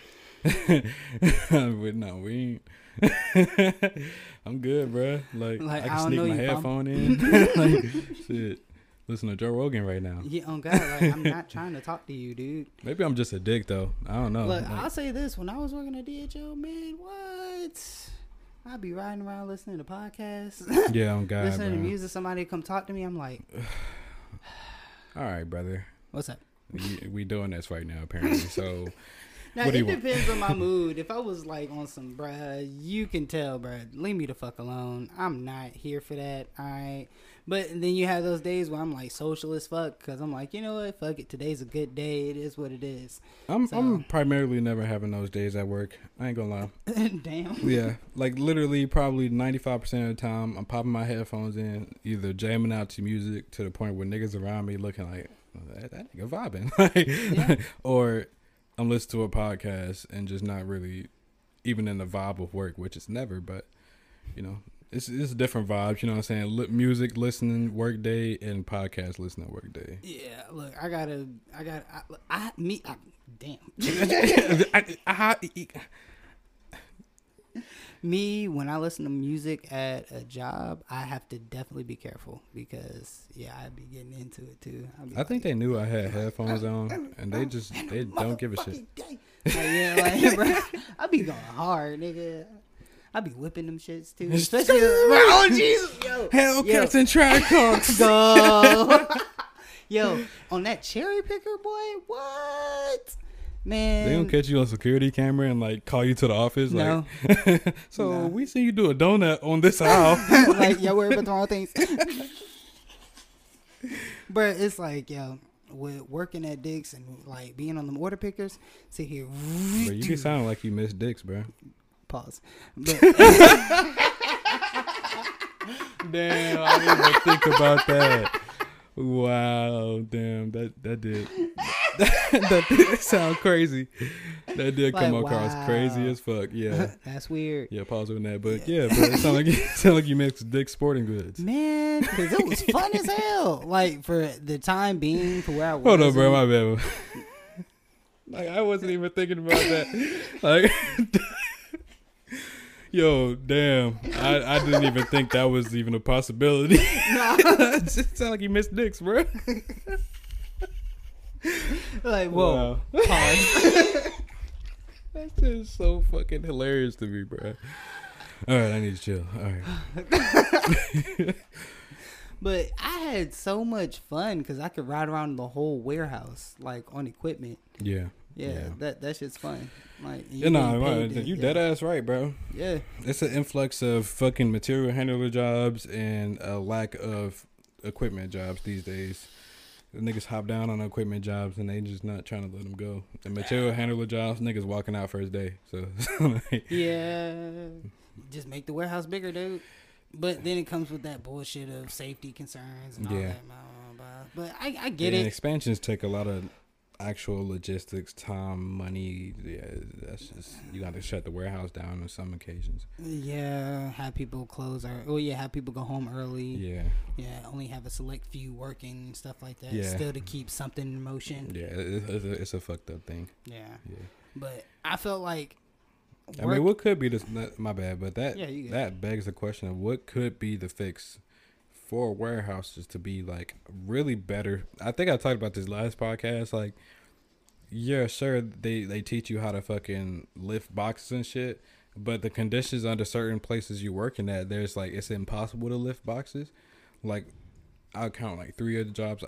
no, we ain't. I'm good, bro. Like I can sneak my headphone in. Like, shit, listen to Joe Rogan right now. Yeah, on God, like, I'm not trying to talk to you, dude. Maybe I'm just a dick, though. I don't know. Look, I'll say this: when I was working at DHL, man, what? I'd be riding around listening to podcasts. Yeah, on God, listening to music. Somebody come talk to me. I'm like, all right, brother. What's up? We doing this right now, apparently. So now it depends on my mood. If I was like on some, bruh, you can tell, bruh, leave me the fuck alone. I'm not here for that. All right. But then you have those days where I'm like social as fuck because I'm like, you know what? Fuck it. Today's a good day. It is what it is. I'm primarily never having those days at work. I ain't gonna lie. Damn. Yeah. Like literally probably 95% of the time I'm popping my headphones in, either jamming out to music to the point where niggas around me looking like, that nigga vibing. Like, or I'm listening to a podcast and just not really even in the vibe of work, which is never, but you know, it's different vibes, you know what I'm saying? Music listening work day and podcast listening work day. Yeah, look, damn. Me, when I listen to music at a job, I have to definitely be careful because I'd be getting into it too. I think they knew I had headphones on, and they don't give a shit. Bro, I be going hard, nigga. I be whipping them shits too. Especially, oh Jesus, yo, Hellcats and track talks. Go, yo, on that cherry picker, boy. What? Man, they don't catch you on security camera and like call you to the office. No. Like, so we see you do a donut on this aisle. Like, yo, worry about the wrong things. But it's like, yo, with working at Dick's and like being on the order pickers, sit here. But you be sounding like you miss Dick's, bro. Pause. But damn, I didn't even think about that. Wow, damn, that did that did sound crazy. That did come across crazy as fuck. Yeah, that's weird. Yeah, pause on that. But yeah, but it sound like you mixed Dick's Sporting Goods. Man, because it was fun as hell. Like for the time being, for where I was. Hold on, bro, my bad. Like I wasn't even thinking about that. Like. Yo, damn. I didn't even think that was even a possibility. It just sound like you missed Dick's, bro. Like, whoa. Wow. That's just so fucking hilarious to me, bro. All right, I need to chill. All right. But I had so much fun because I could ride around the whole warehouse, like, on equipment. Yeah. Yeah. That shit's fun. Like, you dead ass right, bro. Yeah. It's an influx of fucking material handler jobs and a lack of equipment jobs these days. The niggas hop down on equipment jobs and they just not trying to let them go. The material handler jobs, niggas walking out first day. So yeah, just make the warehouse bigger, dude. But then it comes with that bullshit of safety concerns and all that. Blah, blah, blah. But I get it. Expansions take a lot of actual logistics, time, money. Yeah, that's just, you got to shut the warehouse down on some occasions. Yeah, have people close have people go home early. Yeah, only have a select few working and stuff like that. Yeah, still to keep something in motion. Yeah, it's a fucked up thing. Yeah, but I felt like. I mean, what could be this? My bad, but that begs the question of what could be the fix for warehouses to be like really better. I think I talked about this last podcast. Like, yeah, sure, they teach you how to fucking lift boxes and shit, but the conditions under certain places you're working at, there's like it's impossible to lift boxes. Like, I'll count like 3 other jobs: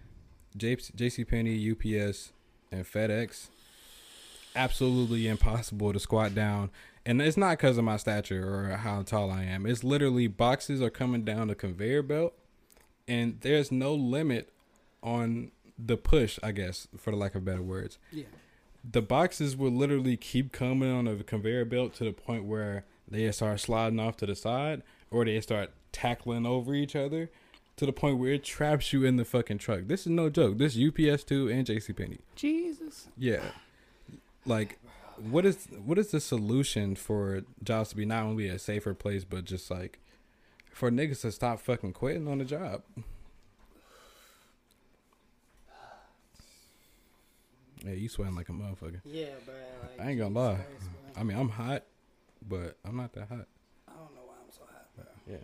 JCPenney, UPS, and FedEx. Absolutely impossible to squat down. And it's not because of my stature or how tall I am. It's literally boxes are coming down the conveyor belt and there's no limit on the push, I guess, for the lack of better words. Yeah. The boxes will literally keep coming on the conveyor belt to the point where they start sliding off to the side or they start tackling over each other to the point where it traps you in the fucking truck. This is no joke. This UPS 2 and JCPenney. Jesus. Yeah. Like, what is the solution for jobs to be not only a safer place, but just like for niggas to stop fucking quitting on the job? Yeah, you sweating like a motherfucker. Yeah, bro. Like, I ain't gonna lie. I mean, I'm hot, but I'm not that hot. I don't know why I'm so hot, bro. Yeah.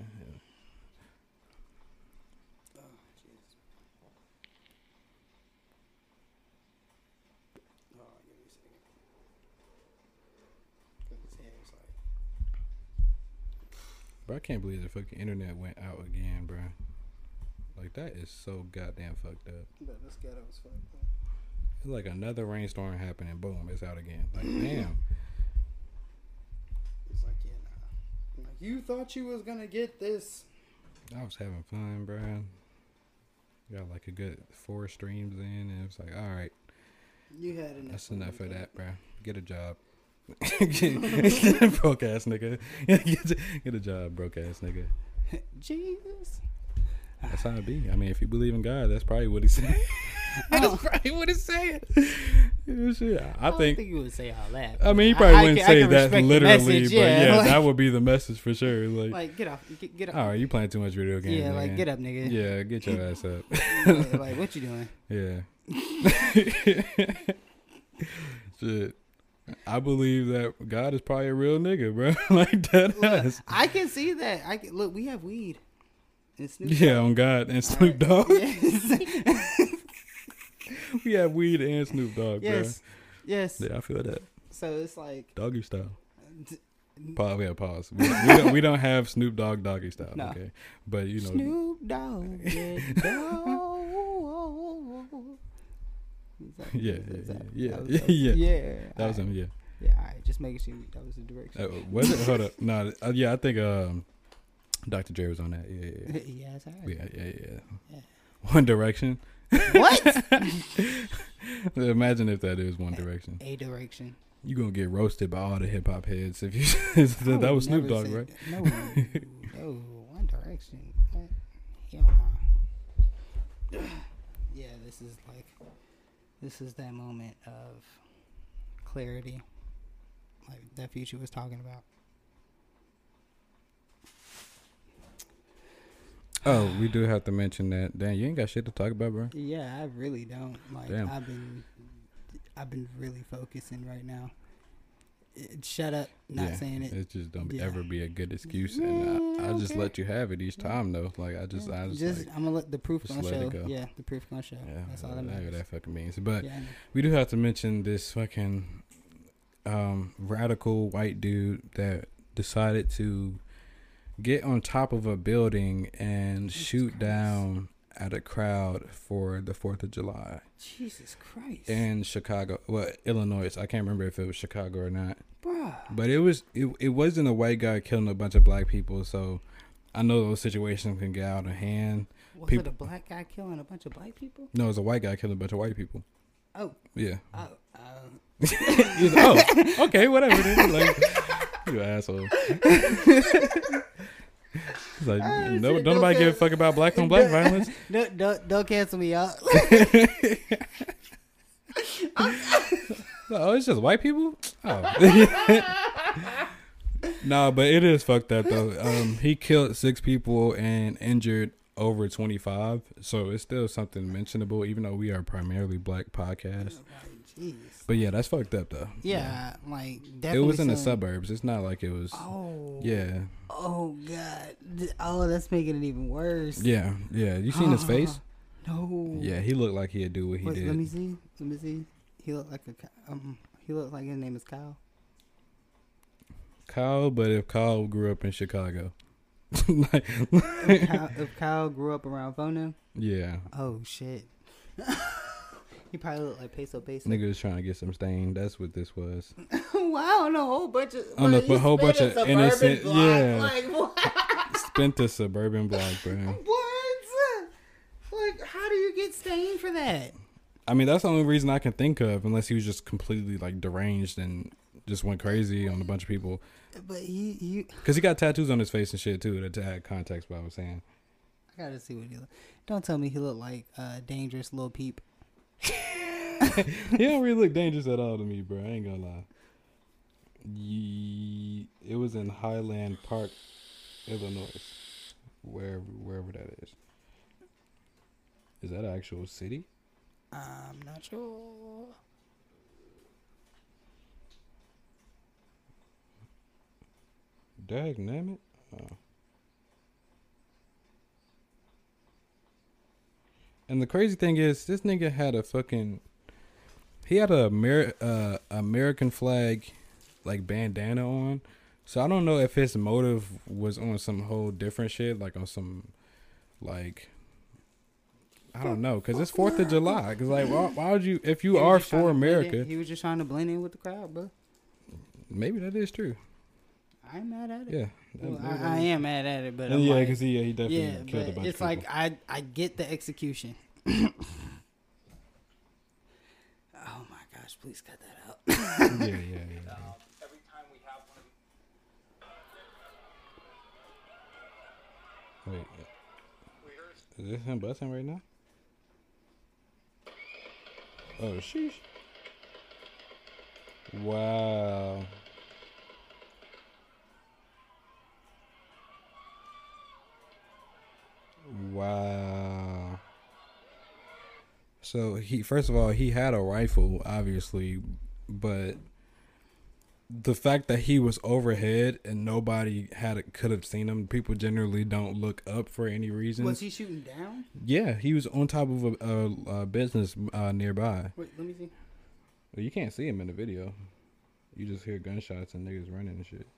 Bro, I can't believe the fucking internet went out again, bro. Like, that is so goddamn fucked up. But this ghetto was fucked up. It's like another rainstorm happening, boom, it's out again. Like, damn. It's like, yeah, nah. Like, you thought you was gonna get this. I was having fun, bro. Got like a good 4 streams in, and it was like, all right. You had enough. That's enough of that, bro. Get a job. Broke ass nigga. Get a job, broke ass nigga. Jesus. That's how it be. I mean, if you believe in God, that's probably what he's saying. That's probably what he's saying. Shit. I don't think he would say all that. I mean, he probably wouldn't say that literally, message, but yeah, like, that would be the message for sure. Like get off, get up. All right, you playing too much video games. Yeah, man. like get up, nigga. Yeah, get your ass up. Yeah, like what you doing? Yeah. Shit. I believe that God is probably a real nigga, bro. Like that. Look, I can see that. Look, we have weed. And Snoop Dogg. Yeah, on God and Snoop Dogg. Yes. We have weed and Snoop Dogg, yes. bro. Yes. Yeah, I feel that. So it's like doggy style. Pause. We don't have Snoop Dogg doggy style, no. Okay? But you know, Snoop Dogg. Yeah. That was him. Yeah. Yeah. All right. Just making sure that was the direction. Was it? Hold up. No. Yeah. I think Dr. Dre was on that. Yeah. Yeah. That's all right. Yeah. One Direction. What? Imagine if that is One Direction. A Direction. You gonna get roasted by all the hip hop heads if you. That was Snoop Dogg, right? No. One Direction. Hell no. Yeah, this is that moment of clarity, like that Future was talking about. Oh, we do have to mention that. Damn, you ain't got shit to talk about, bro. Yeah, I really don't. Like, damn. I've been really focusing right now. Shut up, not saying it. It just don't ever be a good excuse, and I just let you have it each time, though. Like I just like, I'm gonna let the proof gonna show. Yeah, the proof gonna show. Yeah, that's all that matters. Whatever that fucking means. But we do have to mention this fucking radical white dude that decided to get on top of a building and shoot down at a crowd for the 4th of July. Jesus Christ. In Chicago. Well, Illinois. I can't remember if it was Chicago or not. Bruh. But it wasn't a white guy killing a bunch of black people, so I know those situations can get out of hand. Was it a black guy killing a bunch of black people? No, it was a white guy killing a bunch of white people. Oh. Yeah. Oh, okay, whatever. Dude. Like, you asshole. It's like, don't nobody give a fuck about black on black violence. Don't cancel me out. Oh, it's just white people? Oh. No, but it is fucked up though. He killed 6 people and injured over 25. So it's still something mentionable, even though we are primarily black podcast. Jeez. But yeah, that's fucked up though. Yeah, like definitely. It was in the suburbs. It's not like it was. Oh. Yeah. Oh God. Oh, that's making it even worse. Yeah. You seen his face? No. Yeah, he looked like he'd do what he did. Let me see. He looked like he looked like his name is Kyle. Kyle, but if Kyle grew up in Chicago. if Kyle grew up around Phono? Yeah. Oh shit. He probably looked like Peso. Nigga was trying to get some stain. That's what this was. Wow, and a whole bunch of a whole bunch of innocent. Block. Yeah. Like what? Spent a suburban block, bro. What? Like, how do you get stained for that? I mean, that's the only reason I can think of, unless he was just completely like deranged and just went crazy on a bunch of people. But he because he got tattoos on his face and shit too. To add context, what I was saying. I gotta see what he look. Don't tell me he looked like dangerous Lil Peep. He don't really look dangerous at all to me, bro. I ain't gonna lie. It was in Highland Park, Illinois, wherever that is. Is that an actual city? I'm not sure. Dagnammit. Oh. And the crazy thing is, this nigga had a fucking... He had a American flag, like, bandana on. So I don't know if his motive was on some whole different shit, like on some, like... I don't know, because it's 4th of July. Because, like, why would you... If you are for America... He was just trying to blend in with the crowd, bro. Maybe that is true. I ain't mad at it. Yeah. Well, I am mad at it, but yeah, because he definitely killed a bunch of people. It's like, I get the execution. Oh my gosh, please cut that out. Yeah. Every time we have one of Wait. Is this him busting right now? Oh, sheesh. Wow. Wow. So first of all, he had a rifle, obviously, but the fact that he was overhead and nobody could have seen him. People generally don't look up for any reason. Was he shooting down? Yeah, he was on top of a business nearby. Wait, let me see. Well, you can't see him in the video. You just hear gunshots and niggas running and shit.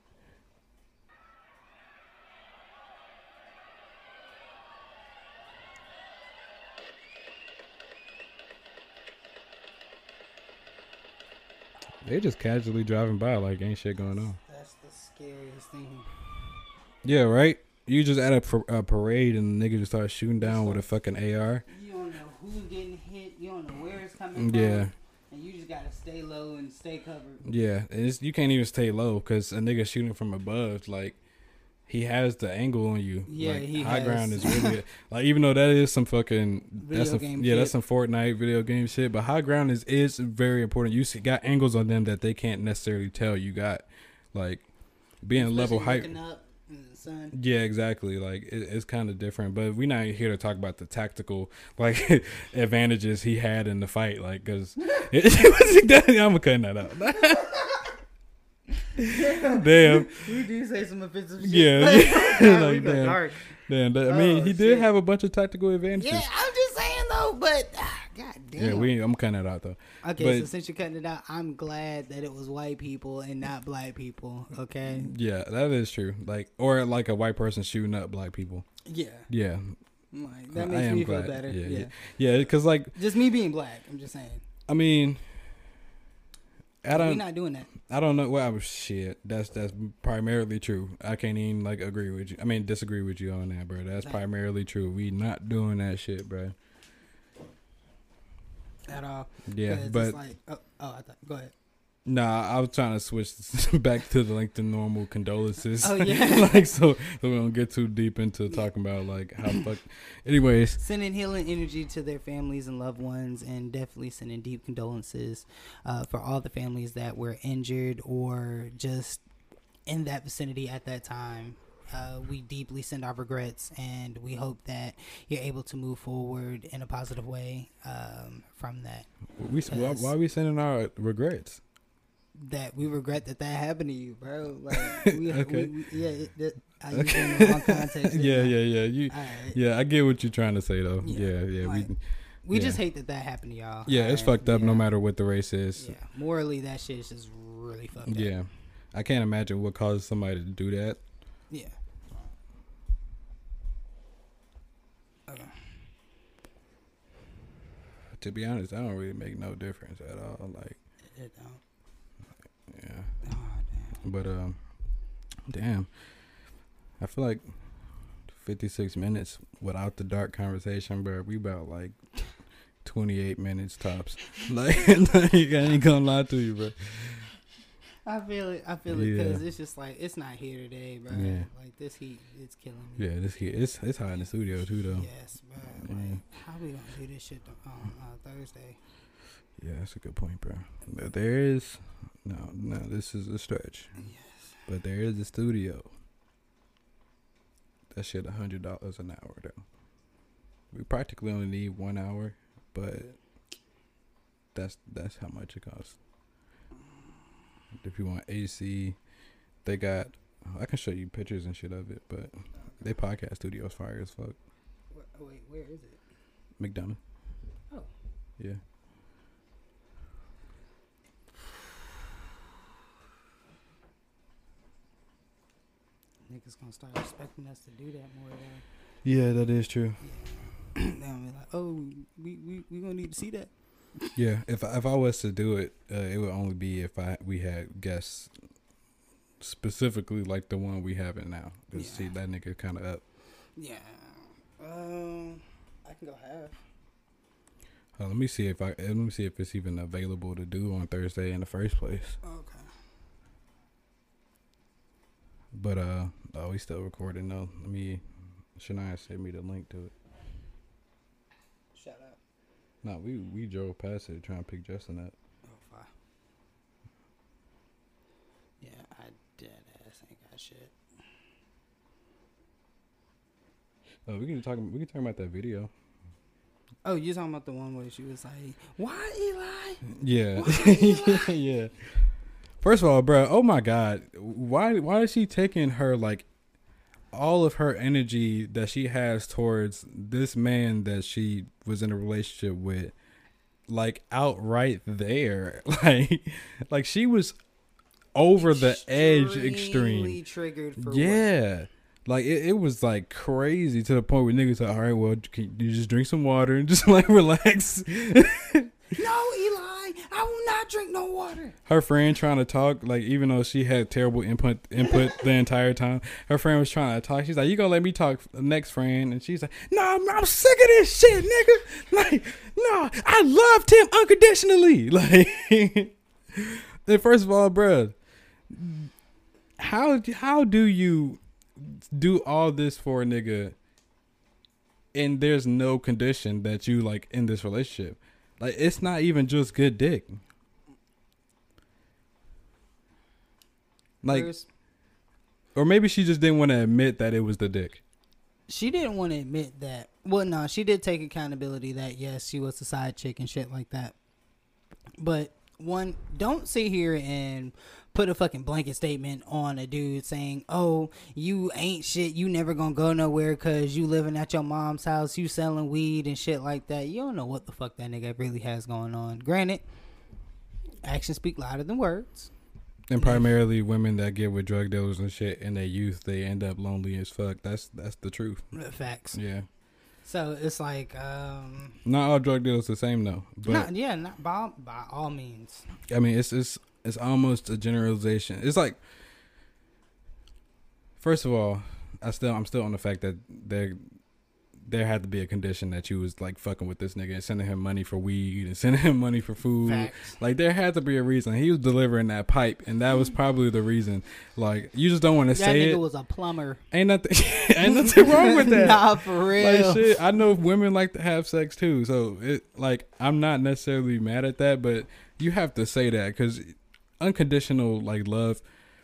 They just casually driving by like ain't shit going on. That's the scariest thing. Yeah, right? You just at a parade and the nigga just start shooting down with a fucking AR. You don't know who's getting hit. You don't know where it's coming from. Yeah. And you just gotta stay low and stay covered. Yeah, you can't even stay low because a nigga shooting from above, like, he has the angle on you. Yeah, like, he high has. ground is really like, even though that is some fucking Video game shit. that's some Fortnite video game shit. But high ground is very important. You got angles on them that they can't necessarily tell you got, like being Especially level height. looking up in the sun. Yeah, exactly. Like it's kind of different. But we're not here to talk about the tactical like advantages he had in the fight. Like, because I'm cutting that out. Damn. We do say some offensive shit. Yeah. Like, damn. dark. Damn. I mean, he did shit. have a bunch of tactical advantages. Yeah, I'm just saying though, but god damn. Yeah, I'm cutting that out though. Okay, so since you're cutting it out, I'm glad that it was white people and not black people. Okay. Yeah, that is true. Like, or like a white person shooting up black people. Yeah. Yeah. Like, that makes me feel better. Yeah, because like, just me being black. I'm just saying. I mean, We're not doing that. I don't know. Well, shit. That's primarily true. I can't even like disagree with you on that, bro. That's primarily true. We not doing that shit, bro. At all. Yeah, but it's like, I thought. Go ahead. Nah, I was trying to switch back to the normal condolences. Oh yeah. Like so we don't get too deep into talking about like how fuck. Anyways, sending healing energy to their families and loved ones, and definitely sending deep condolences for all the families that were injured or just in that vicinity at that time. We deeply send our regrets, and we hope that you're able to move forward in a positive way from that. Why are we sending our regrets? That we regret that happened to you, bro. Like, okay. I use okay. it in the wrong context. Yeah, I get what you're trying to say though. Yeah. Like, we just hate that happened to y'all. Yeah, it's fucked up no matter what the race is. Yeah, morally that shit is just really fucked up. Yeah, I can't imagine what causes somebody to do that. Yeah. Okay. To be honest, I don't really make no difference at all. Like, it don't. Yeah. Oh, damn. But damn. I feel like 56 minutes without the dark conversation, bro. We about like 28 minutes tops. like I ain't gonna lie to you, bro. I feel it because it's just like it's not here today, bro. Yeah. Like this heat, it's killing me. Yeah, this heat, it's hot in the studio too, though. Yes, bro. Like, how we gonna do this shit on Thursday? Yeah, that's a good point, bro. There is no. This is a stretch. Yes, but there is a studio. That shit $100 an hour though. We practically only need 1 hour, but that's how much it costs. If you want AC, they got. I can show you pictures and shit of it, but they podcast studios fire as fuck. Wait, where is it? McDonough. Oh. Yeah. Niggas gonna start expecting us to do that more than. Yeah, that is true. They'll be like, oh, we gonna need to see that. Yeah, if I was to do it, it would only be if we had guests, specifically like the one we have it now. Cause see that nigga kind of up. Yeah, I can go half. Let me see if it's even available to do on Thursday in the first place. Okay. But we still recording though. Shania sent me the link to it. Shout out. No, we drove past it trying to pick Justin up. Oh, fine. Yeah, I dead ass ain't got shit. We can talk about that video. Oh, you talking about the one where she was like, "Why Eli?" Yeah, Why Eli? yeah. First of all, bro, oh my God, why is she taking her like all of her energy that she has towards this man that she was in a relationship with, like outright there, like she was over the edge, extreme, triggered for yeah. Like it was like crazy to the point where niggas like, all right, well, can you just drink some water and just like relax? No, Eli, I will not drink no water. Her friend trying to talk, like even though she had terrible input the entire time, her friend was trying to talk. She's like, "You gonna let me talk next, friend?" And she's like, "No, I'm sick of this shit, nigga. Like, no, I loved him unconditionally." Like, then first of all, bruh, how do you do all this for a nigga, and there's no condition that you like in this relationship? Like, it's not even just good dick. Like, or maybe she just didn't want to admit that it was the dick. She didn't want to admit that. Well, no, she did take accountability that, yes, she was a side chick and shit like that. But, one, don't sit here and put a fucking blanket statement on a dude saying, oh, you ain't shit, you never gonna go nowhere because you living at your mom's house, you selling weed and shit like that. You don't know what the fuck that nigga really has going on. Granted, actions speak louder than words. And primarily women that get with drug dealers and shit in their youth, they end up lonely as fuck. That's the truth. Facts. Yeah. So it's like not all drug dealers the same though. But not by all means. I mean, it's almost a generalization. It's like, first of all, I'm still on the fact that there had to be a condition that you was like fucking with this nigga and sending him money for weed and sending him money for food. Facts. Like there had to be a reason. He was delivering that pipe, and that was probably the reason. Like you just don't want to say it. That nigga was a plumber. Ain't nothing wrong with that. Nah, for real. Like shit, I know women like to have sex too, so it like I'm not necessarily mad at that, but you have to say that because unconditional like love.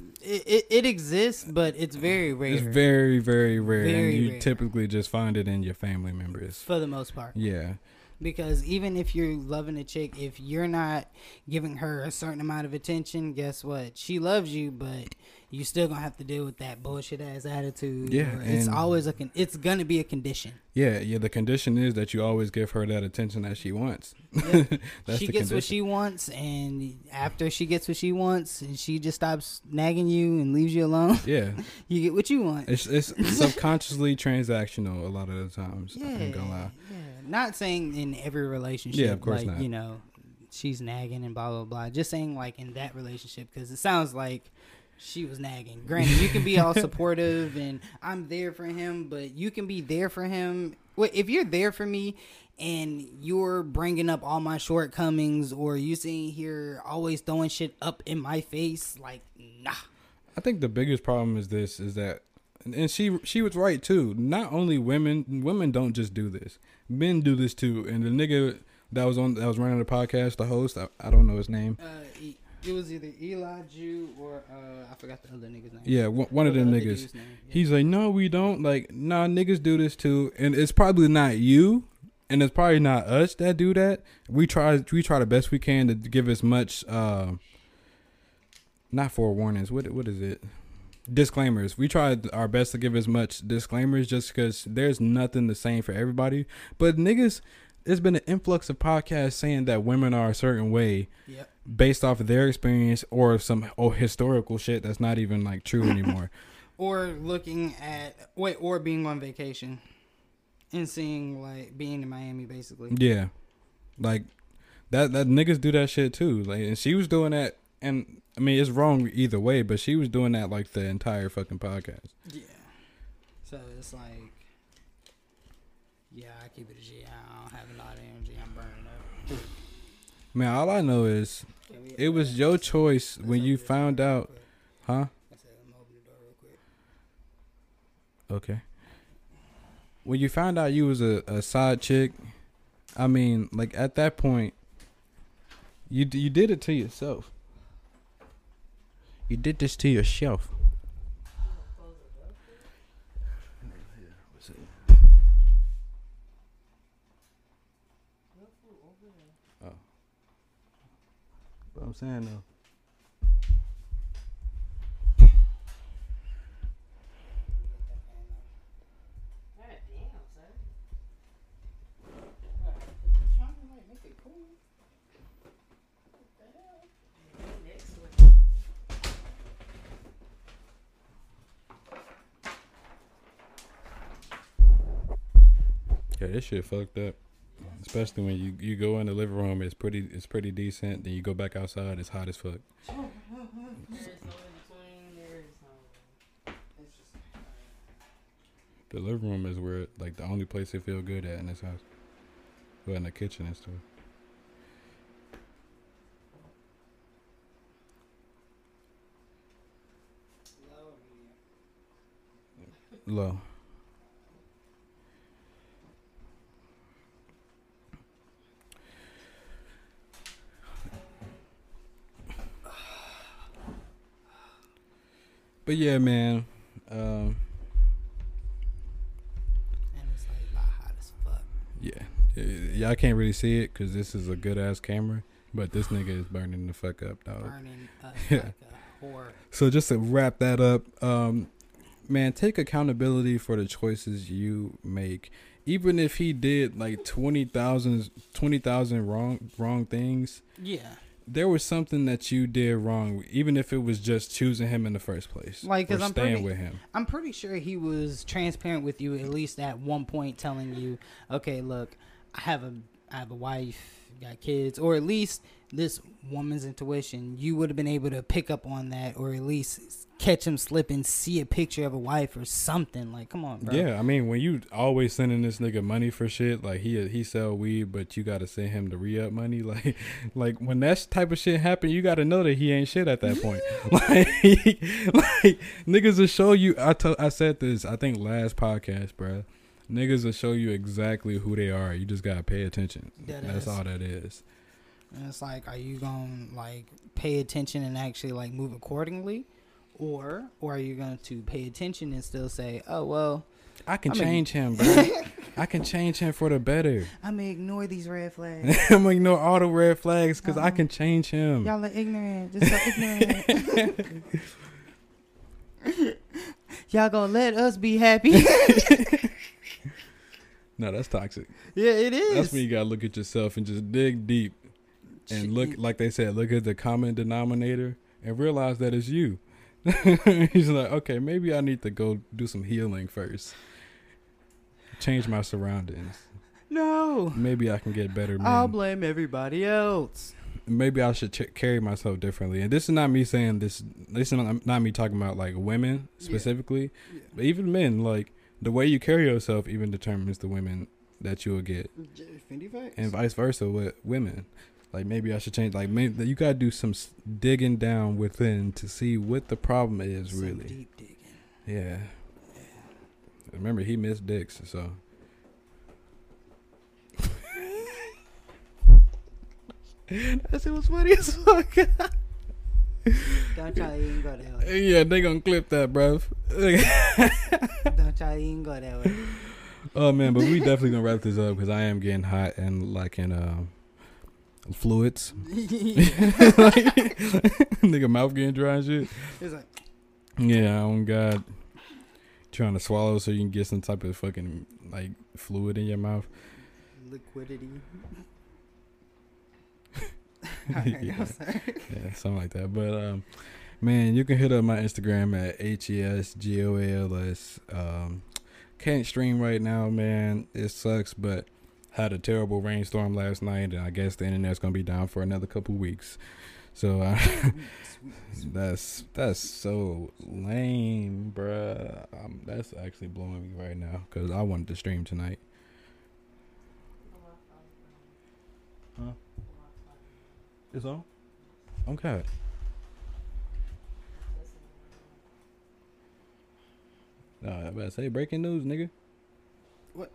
It exists, but it's very rare. It's very, very rare, and you rare. typically just find it in your family members. For the most part. Yeah. Because even if you're loving a chick, if you're not giving her a certain amount of attention, guess what? She loves you, but you still gonna have to deal with that bullshit ass attitude. Yeah, it's always it's gonna be a condition. Yeah. The condition is that you always give her that attention that she wants. Yep. That's she the gets condition. what she wants, and after she gets what she wants, and she just stops nagging you and leaves you alone. Yeah. You get what you want. It's subconsciously transactional a lot of the times. Yeah. I ain't gonna lie. Yeah. Not saying in every relationship. Yeah, of course like, not. You know, she's nagging and blah blah blah. Just saying like in that relationship, because it sounds like she was nagging. Granted, you can be all supportive and I'm there for him, but you can be there for him. Well, if you're there for me and you're bringing up all my shortcomings, or you sitting here always throwing shit up in my face, like, nah. I think the biggest problem is that, and she was right too. Not only women don't just do this. Men do this too. And the nigga that was running the podcast, the host, I don't know his name. It was either Eli Jew or I forgot the other nigga's name. Yeah, one of them niggas. Yeah. He's like, no, we don't. Like, nah, niggas do this too, and it's probably not you, and it's probably not us that do that. We try the best we can to give as much, not forewarnings. What is it? Disclaimers. We try our best to give as much disclaimers, just because there's nothing the same for everybody. But niggas, there's been an influx of podcasts saying that women are a certain way. Yep. Based off of their experience or some historical shit that's not even like true anymore. Or or being on vacation and seeing like being in Miami basically. Yeah. Like that niggas do that shit too. Like, and she was doing that, and I mean it's wrong either way, but she was doing that like the entire fucking podcast. Yeah. So it's like, yeah, I keep it a G. I don't have a lot of energy. I'm burning up. Man, all I know is it was your choice when you found out, huh? I said, I'm open the door real quick. Okay. When you found out you was a side chick, I mean, like at that point, you did it to yourself. You did this to yourself. What I'm saying though, Yeah, this shit fucked up. Especially when you go in the living room, it's pretty decent. Then you go back outside, it's hot as fuck. The living room is where like the only place they feel good at in this house. Well, in the kitchen and stuff. Low. But yeah, man. And it's like hot as fuck. Yeah. Y'all can't really see it because this is a good ass camera, but this nigga is burning the fuck up, dog. Burning like a whore. So just to wrap that up, man, take accountability for the choices you make. Even if he did like 20,000 wrong things. Yeah. There was something that you did wrong, even if it was just choosing him in the first place. Like, cause or staying with him. I'm pretty sure he was transparent with you at least at one point, telling you, okay, look, I have a wife, got kids, or at least this woman's intuition. You would have been able to pick up on that, or at least catch him slipping, see a picture of a wife or something. Like, come on, bro. Yeah, I mean, when you always sending this nigga money for shit, like he sell weed, but you gotta send him the re-up money. Like when that type of shit happen, you gotta know that he ain't shit at that point. like niggas will show you. I said this, I think last podcast, bro. Niggas will show you exactly who they are. You just gotta pay attention. That's all that is. And it's like, are you gonna like pay attention and actually like move accordingly? Or are you going to pay attention and still say, oh, well, I can change him, bro. I can change him for the better. I'm going to ignore these red flags. I'm going to ignore all the red flags because I can change him. Y'all are ignorant. Just so ignorant. Y'all going to let us be happy. No, that's toxic. Yeah, it is. That's when you got to look at yourself and just dig deep. And look, like they said, look at the common denominator and realize that it's you. He's like, okay, maybe I need to go do some healing first. Change my surroundings. No. Maybe I can get better men. I'll blame everybody else. Maybe I should carry myself differently. And this is not me saying this. This is not me talking about like women specifically, yeah. But even men. Like the way you carry yourself even determines the women that you will get, and vice versa with women. Like, maybe I should change. Like, maybe you got to do some digging down within to see what the problem is, some really. Deep digging. Yeah. Remember, he missed dicks, so. That shit was funny as fuck. Don't try to even go that way. Yeah, they gonna clip that, bruv. Don't try to even go that way. Oh, man, but we definitely gonna wrap this up because I am getting hot and like in fluids. Nigga mouth getting dry and shit. It's like, yeah, oh God. Trying to swallow so you can get some type of fucking like fluid in your mouth. Liquidity. Yeah, something like that. But man, you can hit up my Instagram at HESGOALS. Can't stream right now, man. It sucks, but had a terrible rainstorm last night, and I guess the internet's gonna be down for another couple weeks. So that's so lame, bruh. That's actually blowing me right now because I wanted to stream tonight. Huh? It's on? Okay. I better say breaking news, nigga. What?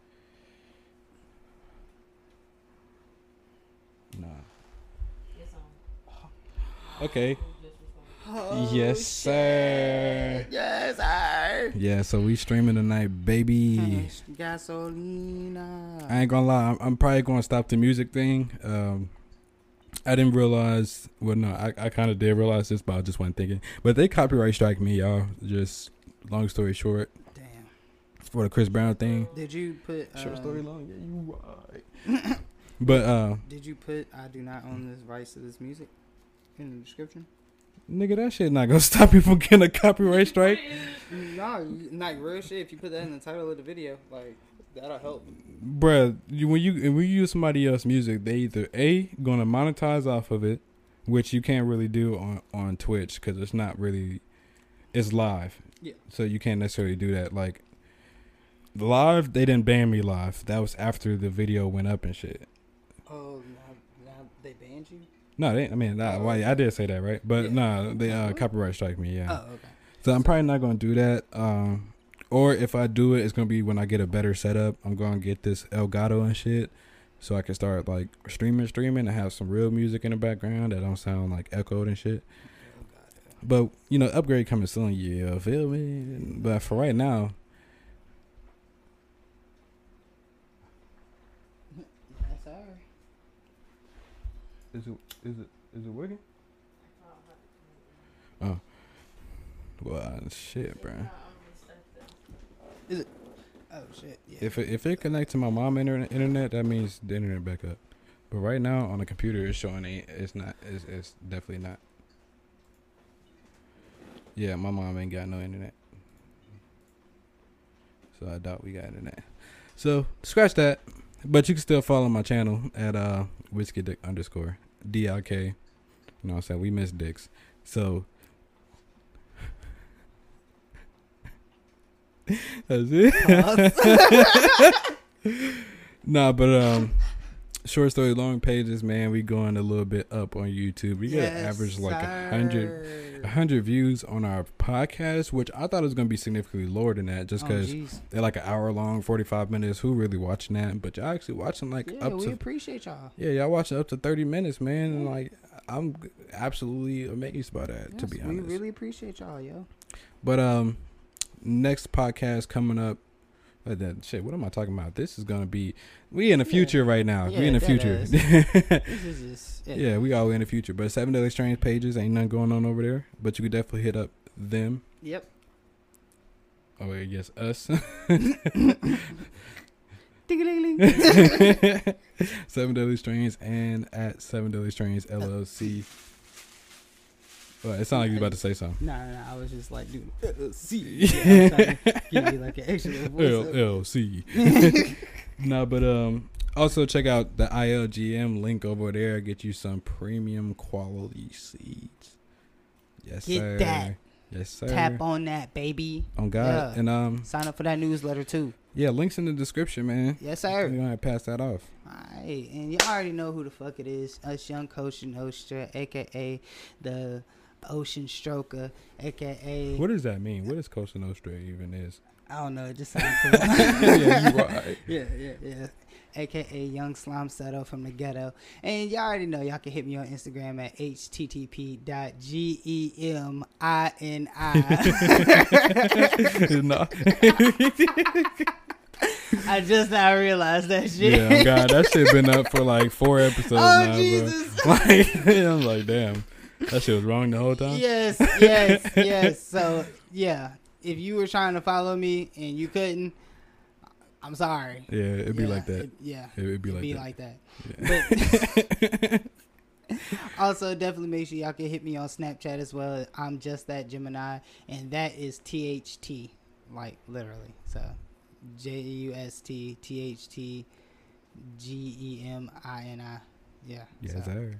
Nah. It's on. Okay. Oh, yes, sir. Yes, sir. Yeah, so we streaming tonight, baby. Gasolina. I ain't gonna lie, I'm probably gonna stop the music thing. I didn't realize. Well, no, I kind of did realize this, but I just wasn't thinking. But they copyright strike me, y'all. Just long story short. Damn. For the Chris Brown thing. Did you put short story long? Yeah, you right. But did you put I do not own this rights to this music in the description? Nigga, that shit not gonna stop you from getting a copyright strike. No, not real shit. If you put that in the title of the video, like That'll help. Bruh, when you use somebody else's music, they either A, gonna monetize off of it, which you can't really do on Twitch because it's not really, it's live. Yeah. So you can't necessarily do that. Like, live, they didn't ban me live. That was after the video went up and shit. Oh, now they banned you? No, I did say that, right? But no, they copyright strike me, yeah. Oh, okay. So I'm probably not going to do that. Or if I do it, it's going to be when I get a better setup. I'm going to get this Elgato and shit so I can start like streaming and have some real music in the background that don't sound like echoed and shit. But, you know, upgrade coming soon, yeah, feel me? But for right now. Yes, sir. Is it working? Oh. Well, shit, bro. Is it? Oh shit! Yeah. If it connects to my mom internet, that means the internet back up. But right now on the computer, it's showing it's not. It's definitely not. Yeah, my mom ain't got no internet, so I doubt we got internet. So scratch that. But you can still follow my channel at whiskeydick _ DIK. You know what I'm saying? We miss dicks. So. That's it. Nah, but short story, long pages, man. We going a little bit up on YouTube. We got an average like 100 views on our podcast, which I thought it was gonna be significantly lower than that, just because they're like an hour long, 45 minutes. Who really watching that? But y'all actually watching like up to. We appreciate y'all. Yeah, y'all watching up to 30 minutes, man. And like, I'm absolutely amazed by that. To be honest, we really appreciate y'all, yo. But next podcast coming up. Shit, what am I talking about? This is gonna be we in the future right now. We in the future. This is just we all in the future. But 7 Daily Strange pages ain't nothing going on over there. But you could definitely hit up them. Yep. Oh yes, us. 7 Daily Strange and at 7 Daily Strange LLC. Well, it sounded like you was about to say something. Nah, I was just like, dude, LLC. Yeah, I'm trying to give you like an extra voice. LLC. No, but also check out the ILGM link over there. Get you some premium quality seeds. Yes, sir. Get that. Yes, sir. Tap on that, baby. On God. Yeah. And sign up for that newsletter too. Yeah, links in the description, man. Yes, sir. We're gonna pass that off. Alright, and you already know who the fuck it is. Us Young Coach Nostra, aka the Ocean Stroker, aka. What does that mean? What does Costa Nostra even is? I don't know. It just sounds cool. Yeah, you right. Yeah. AKA Young Slime Settle from the ghetto. And y'all already know y'all can hit me on Instagram at http.gemini. No. I just now realized that shit. Yeah, God, that shit been up for like 4 episodes now, Jesus. bro. Like, I'm like, damn. That shit was wrong the whole time? Yes. So, yeah. If you were trying to follow me and you couldn't, I'm sorry. Yeah, it'd be like that. It'd be like that. Yeah. But also, definitely make sure y'all can hit me on Snapchat as well. I'm just that Gemini, and that is THT, like literally. So, JUSTTHTGEMINI. Yeah. Yes, so. sir.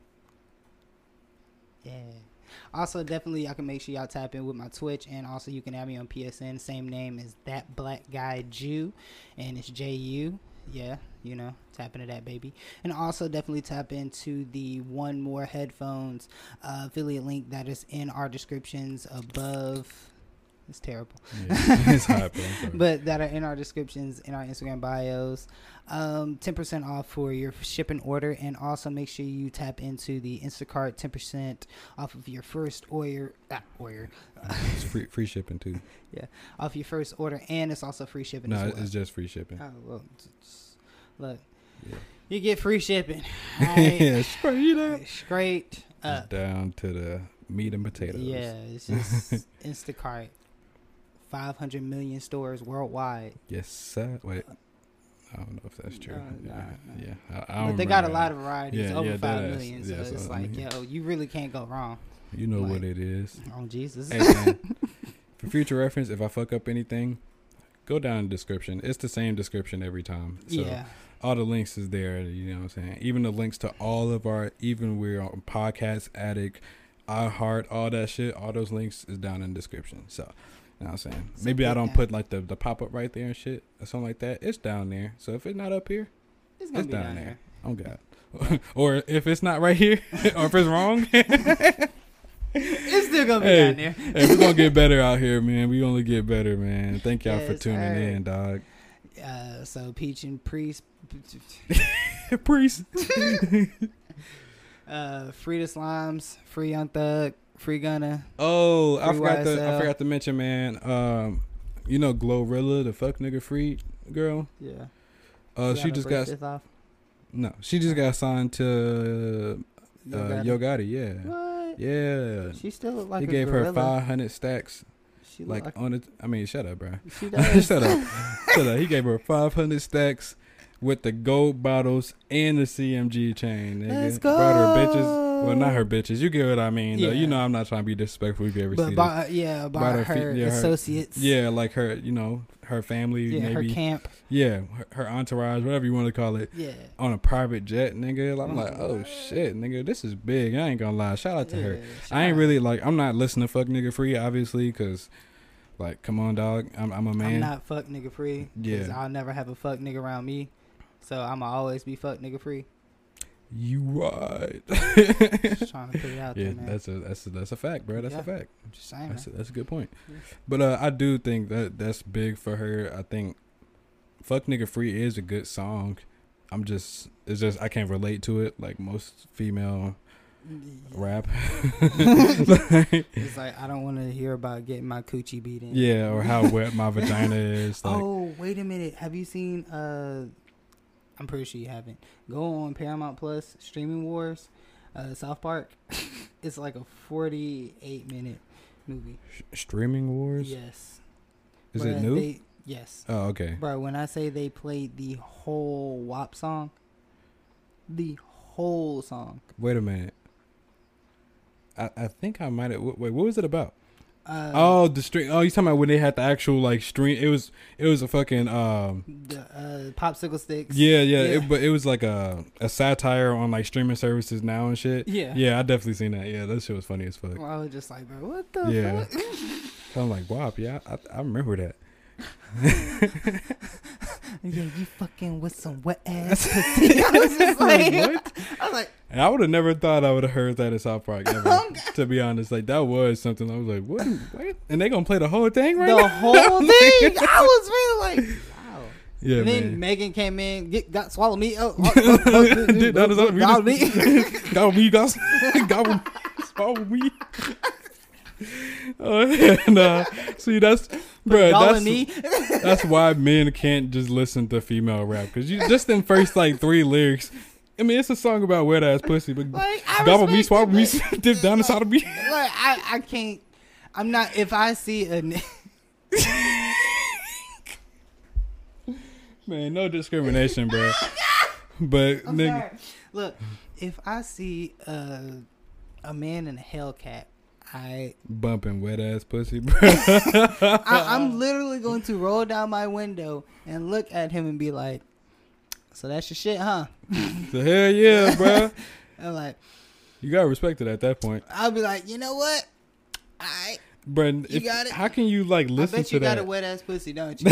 Yeah. Also, definitely, y'all can make sure y'all tap in with my Twitch, and also you can add me on PSN. Same name as That Black Guy Jew, and it's JU. Yeah, you know, tap into that, baby. And also, definitely tap into the One More Headphones affiliate link that is in our descriptions above. It's terrible. Yeah, it's hot, but that are in our descriptions, in our Instagram bios. 10% off for your shipping order. And also make sure you tap into the Instacart 10% off of your first order. It's free shipping too. Yeah, off your first order. And it's also free shipping. No, as well. It's just free shipping. Oh, well, look. Yeah. You get free shipping. Right? Yeah, straight up. Down to the meat and potatoes. Yeah, it's just Instacart. 500 million stores worldwide. Yes, sir. Wait, I don't know if that's true. Yeah. I but they got a lot of varieties, over 5 million. So it's like, yo, you really can't go wrong. You know what it is. Oh, Jesus. Hey, man, for future reference, if I fuck up anything, go down in the description. It's the same description every time. So Yeah. all the links is there. You know what I'm saying? Even the links to all of our, even we're on Podcast Addict, iHeart, all that shit. All those links is down in the description. So, you know what I'm saying? Maybe I don't put like the pop up right there and shit or something like that. It's down there. So if it's not up here, It's gonna be down there. there. Oh God. Or if it's not right here, or if it's wrong, It's still gonna be down there. Hey, we're gonna get better out here, man. We only get better, man. Thank y'all for Yes, tuning sir. in, dog. So Peach and Priest, Priest. free the Slimes, free Young Thug, free Gunna. Oh, I Free forgot to mention, man. You know Glorilla, the fuck nigga free girl. Yeah. She just got she just got signed to Yo Gotti. Yeah, What? yeah. She still look like He a gave her gorilla. 500 stacks. She look Like on it. I mean, shut up, bro. she does. Shut up. Shut up. He gave her 500 stacks with the gold bottles and the CMG chain. Nigga. Let's go. Brought her bitches. Well, not her bitches. You get what I mean. Though. Yeah. You know I'm not trying to be disrespectful if you ever see But this. by her her, feet- yeah, her- associates. Yeah, like her, you know, her family, Yeah, maybe. her camp. Yeah, her entourage, whatever you want to call it. Yeah. On a private jet, nigga. I'm like, oh shit, nigga, this is big. I ain't gonna lie. Shout out to her. Yeah, I ain't shout really like. I'm not listening to fuck nigga free, obviously, because, like, come on, dog. I'm a man. I'm not fuck nigga free. 'Cause Yeah. I'll never have a fuck nigga around me. So I'ma always be fuck nigga free. You right. Just trying to put it out Yeah, there, man. that's a fact, bro. That's Yeah. a fact. I'm just saying, man. That's a good point. Yeah. But I do think that's big for her. I think "Fuck Nigga Free" is a good song. It's just I can't relate to it like most female rap. It's like I don't want to hear about getting my coochie beat in. Yeah, or how wet my vagina is. Like, Oh, wait a minute. Have you seen I'm pretty sure you haven't. Go on Paramount Plus Streaming Wars, South Park. It's like a 48-minute movie. Streaming Wars. Yes. Is Bruh, it new? Yes. Oh, okay. Bro, when I say they played the whole WAP song, the whole song. Wait a minute. I think I might have. Wait, what was it about? The stream. Oh, you talking about when they had the actual like stream? It was a fucking the popsicle sticks. Yeah. But it was like a satire on like streaming services now and shit. Yeah. Yeah, I definitely seen that. Yeah, that shit was funny as fuck. Well, I was just like, bro, what the Yeah. fuck? I'm like, wow, yeah, I remember that. Yeah, you fucking with some wet ass pussy. I was just like, What? I was like, And I would have never thought I would have heard that in South Park ever. To be honest, like that was something I was like, what? And they gonna play the whole thing right the now? whole thing. I was really like, wow. Yeah, And then man. Megan came in, got swallow me. Dude, that is what we Swallow just- me. Gobble me, gobble, swallow me. Nah. See, that's, bro. Y'all That's and me. that's why men can't just listen to female rap because you just in first like 3 lyrics. I mean, it's a song about wet ass pussy, but Like, I gobble me, respect swallow it, me, dip down inside of me. Like, I can't. I'm not. If I see a. Man, no discrimination, bro. But I'm nigga, sorry. Look, if I see a man in a Hellcat, bumping wet ass pussy, bro. I'm literally going to roll down my window and look at him and be like, "So that's your shit, huh?" The hell yeah, bro. I'm like, You gotta respect it at that point, I'll be like, you know what? bro. got it. How can you like I listen bet to you got that? a wet ass pussy, don't you?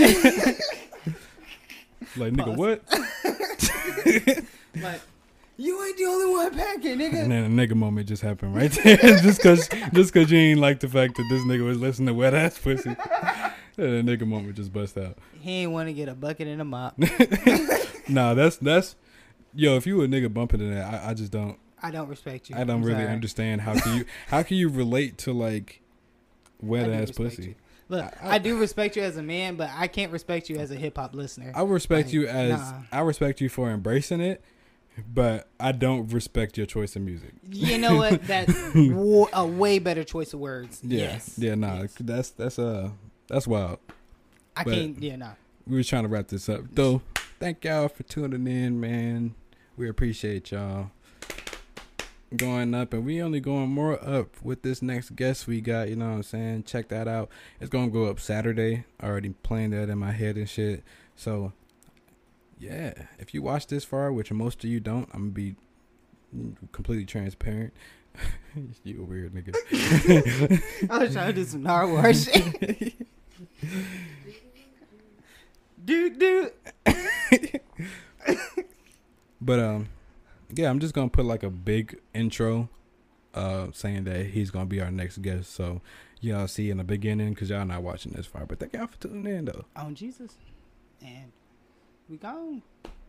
Like, nigga, what? Like, you ain't the only one packing, nigga. And then a nigga moment just happened right there, just cause you ain't like the fact that this nigga was listening to wet ass pussy. And a nigga moment just bust out. He ain't want to get a bucket and a mop. Nah, that's yo. If you a nigga bumping to that, I just don't. I don't respect you. I don't I'm really sorry. understand how can you relate to like wet I do ass respect pussy. you. Look, I do respect you as a man, but I can't respect you as a hip hop listener. I respect Like, you as nah. I respect you for embracing it, but I don't respect your choice of music. You know what? That's a way better choice of words. Yeah, Yes. yeah, nah, Yes. that's wild. I but- can't. Yeah, nah. We were trying to wrap this up though. Thank y'all for tuning in, man. We appreciate y'all. going up, and we only going more up with this next guest we got. You know what I'm saying? Check that out. It's gonna go up Saturday. Already playing that in my head and shit. So yeah, if you watch this far, which most of you don't, I'm gonna be completely transparent. You a weird nigga. I was trying to do some Star Wars shit. Dude. But yeah, I'm just gonna put like a big intro, saying that he's gonna be our next guest. So y'all see in the beginning, cause y'all not watching this far. But thank y'all for tuning in though. On Jesus, and we gone.